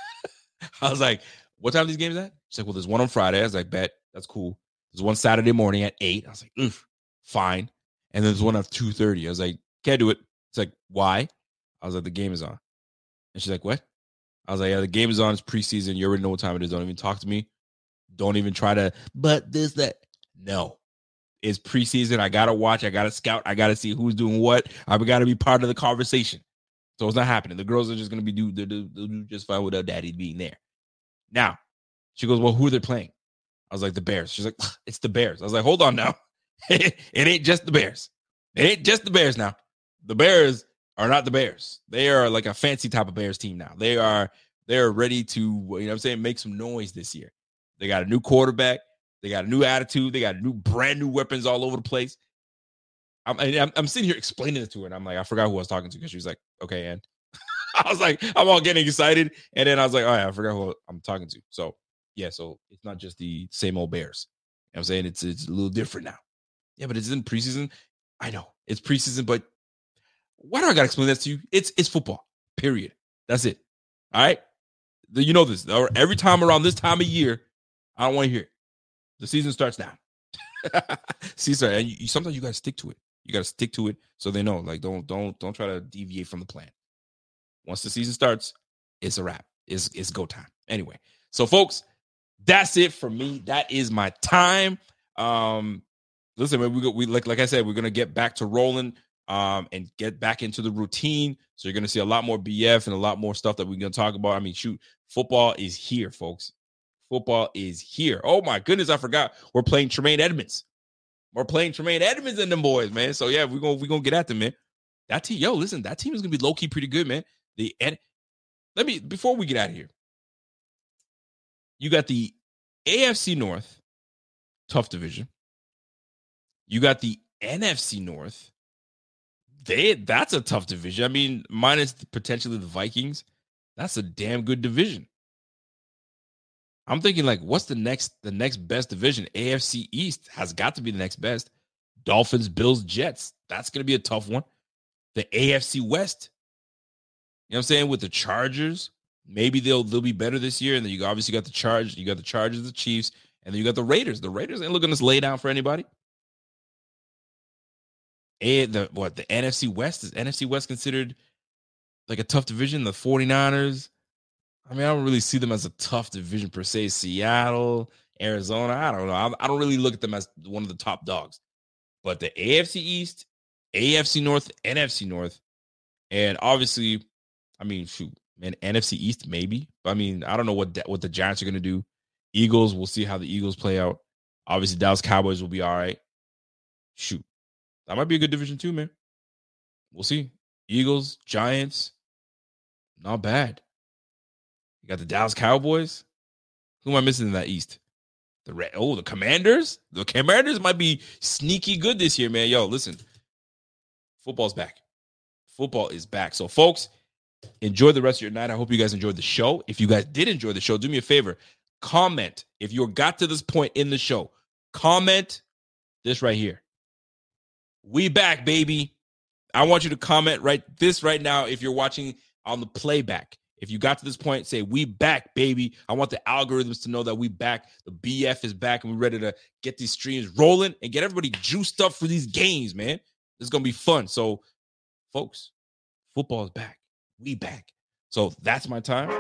I was like, what time are these games at? She's like, well, there's one on Friday. I was like, bet, that's cool. There's one Saturday morning at 8. I was like, oof, fine. And then there's one at 2:30. I was like, can't do it. It's like, why? I was like, the game is on. And she's like, what? I was like, yeah, the game is on. It's preseason. You already know what time it is. Don't even talk to me. Don't even try to, but this, that. No. It's preseason. I got to watch. I got to scout. I got to see who's doing what. I got to be part of the conversation. So it's not happening. The girls are just going to do just fine without daddy being there. Now, she goes, well, who are they playing? I was like, the Bears. She's like, it's the Bears. I was like, hold on now. It ain't just the Bears. It ain't just the Bears now. The Bears are not the Bears. They are like a fancy type of Bears team now. They're ready to, you know what I'm saying, make some noise this year. They got a new quarterback. They got a new attitude. They got brand new weapons all over the place. I'm sitting here explaining it to her, and I'm like, I forgot who I was talking to because she was like, okay, and I was like, I'm all getting excited, and then I was like, oh yeah, I forgot who I'm talking to. So yeah, so it's not just the same old Bears. You know what I'm saying? It's a little different now. Yeah, but it's in preseason. I know it's preseason, but why do I got to explain that to you? It's football, period. That's it. All right? You know this. Every time around this time of year, I don't want to hear it. The season starts now. Season, and sometimes you got to stick to it. You got to stick to it so they know. Like, don't try to deviate from the plan. Once the season starts, it's a wrap. It's go time. Anyway, so folks, that's it for me. That is my time. Listen, man, we like I said, we're gonna get back to rolling and get back into the routine. So you're gonna see a lot more BF and a lot more stuff that we're gonna talk about. I mean, shoot, football is here, folks. Football is here. Oh my goodness, I forgot. We're playing Tremaine Edmonds. We're playing Tremaine Edmonds and them boys, man. So yeah, we're gonna get at them, man. That team, listen, that team is gonna be low key pretty good, man. Before we get out of here, you got the AFC North, tough division. You got the NFC North. That's a tough division. I mean, minus potentially the Vikings, that's a damn good division. I'm thinking, like, what's the next best division? AFC East has got to be the next best. Dolphins, Bills, Jets. That's going to be a tough one. The AFC West, you know what I'm saying, with the Chargers, maybe they'll be better this year. And then you obviously got the Chargers, the Chiefs, and then you got the Raiders. The Raiders ain't looking to lay down for anybody. And the NFC West? Is NFC West considered like a tough division? The 49ers, I mean, I don't really see them as a tough division per se. Seattle, Arizona, I don't know. I don't really look at them as one of the top dogs. But the AFC East, AFC North, NFC North, and obviously, I mean, shoot, man, NFC East maybe. But I mean, I don't know what the Giants are going to do. Eagles, we'll see how the Eagles play out. Obviously, Dallas Cowboys will be all right. Shoot, that might be a good division too, man. We'll see. Eagles, Giants, not bad. You got the Dallas Cowboys. Who am I missing in that East? The Commanders? The Commanders might be sneaky good this year, man. Yo, listen. Football's back. Football is back. So, folks, enjoy the rest of your night. I hope you guys enjoyed the show. If you guys did enjoy the show, do me a favor. Comment. If you got to this point in the show, comment this right here. We back, baby. I want you to comment right now if you're watching on the playback. If you got to this point, say, we back, baby. I want the algorithms to know that we back. The BF is back, and we're ready to get these streams rolling and get everybody juiced up for these games, man. This is going to be fun. So, folks, football is back. We back. So that's my time.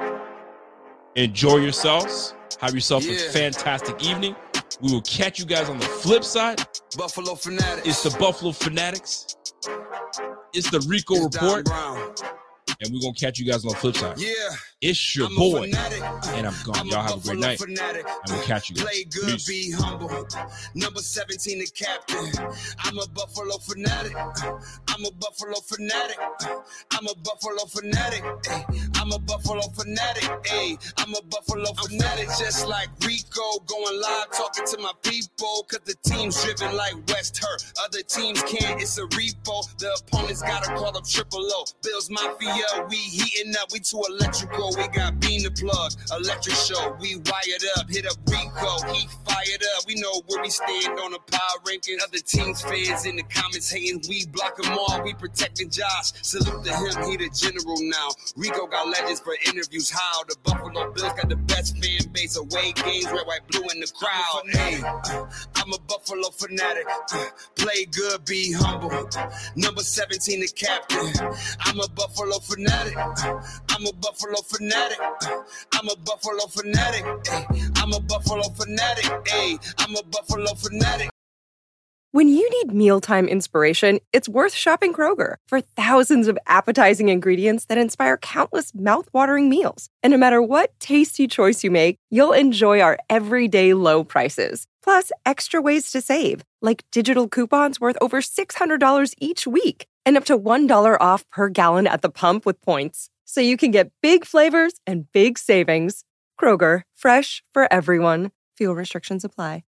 Enjoy yourselves. Have yourself a fantastic evening. We will catch you guys on the flip side. Buffalo Fanatics. It's the Buffalo Fanatics. It's the Rico Report. And we're going to catch you guys on the flip side. Yeah. It's your boy. And I'm gone. Y'all have a great night. And we'll catch you guys. Play good, peace. Be humble. Number 17, the captain. I'm a Buffalo fanatic. I'm a Buffalo fanatic. I'm a Buffalo fanatic. Ay. I'm a Buffalo fanatic. Ay. I'm a Buffalo fanatic. Just like Rico, going live, talking to my people. Cause the team's driven like West Hurt. Other teams can't. It's a repo. The opponents gotta call up Triple O. Bills Mafia. We heating up, we too electrical. We got Bean the Plug, electric show. We wired up, hit up Rico. He fired up. We know where we stand on the power ranking. Other teams, fans in the comments hating. We block them all. We protecting Josh. Salute to him. He the general now. Rico got legends for interviews. How the Buffalo Bills got the best fan base. Away games, red, white, blue in the crowd. Hey, I'm a Buffalo fanatic. Play good, be humble. Number 17, the captain. I'm a Buffalo fanatic. I'm a Buffalo fanatic. I'm a Buffalo fanatic. Ay. I'm a Buffalo fanatic. Ay. I'm a Buffalo fanatic. When you need mealtime inspiration, it's worth shopping Kroger for thousands of appetizing ingredients that inspire countless mouthwatering meals. And no matter what tasty choice you make, you'll enjoy our everyday low prices. Plus, extra ways to save, like digital coupons worth over $600 each week and up to $1 off per gallon at the pump with points. So you can get big flavors and big savings. Kroger, fresh for everyone. Fuel restrictions apply.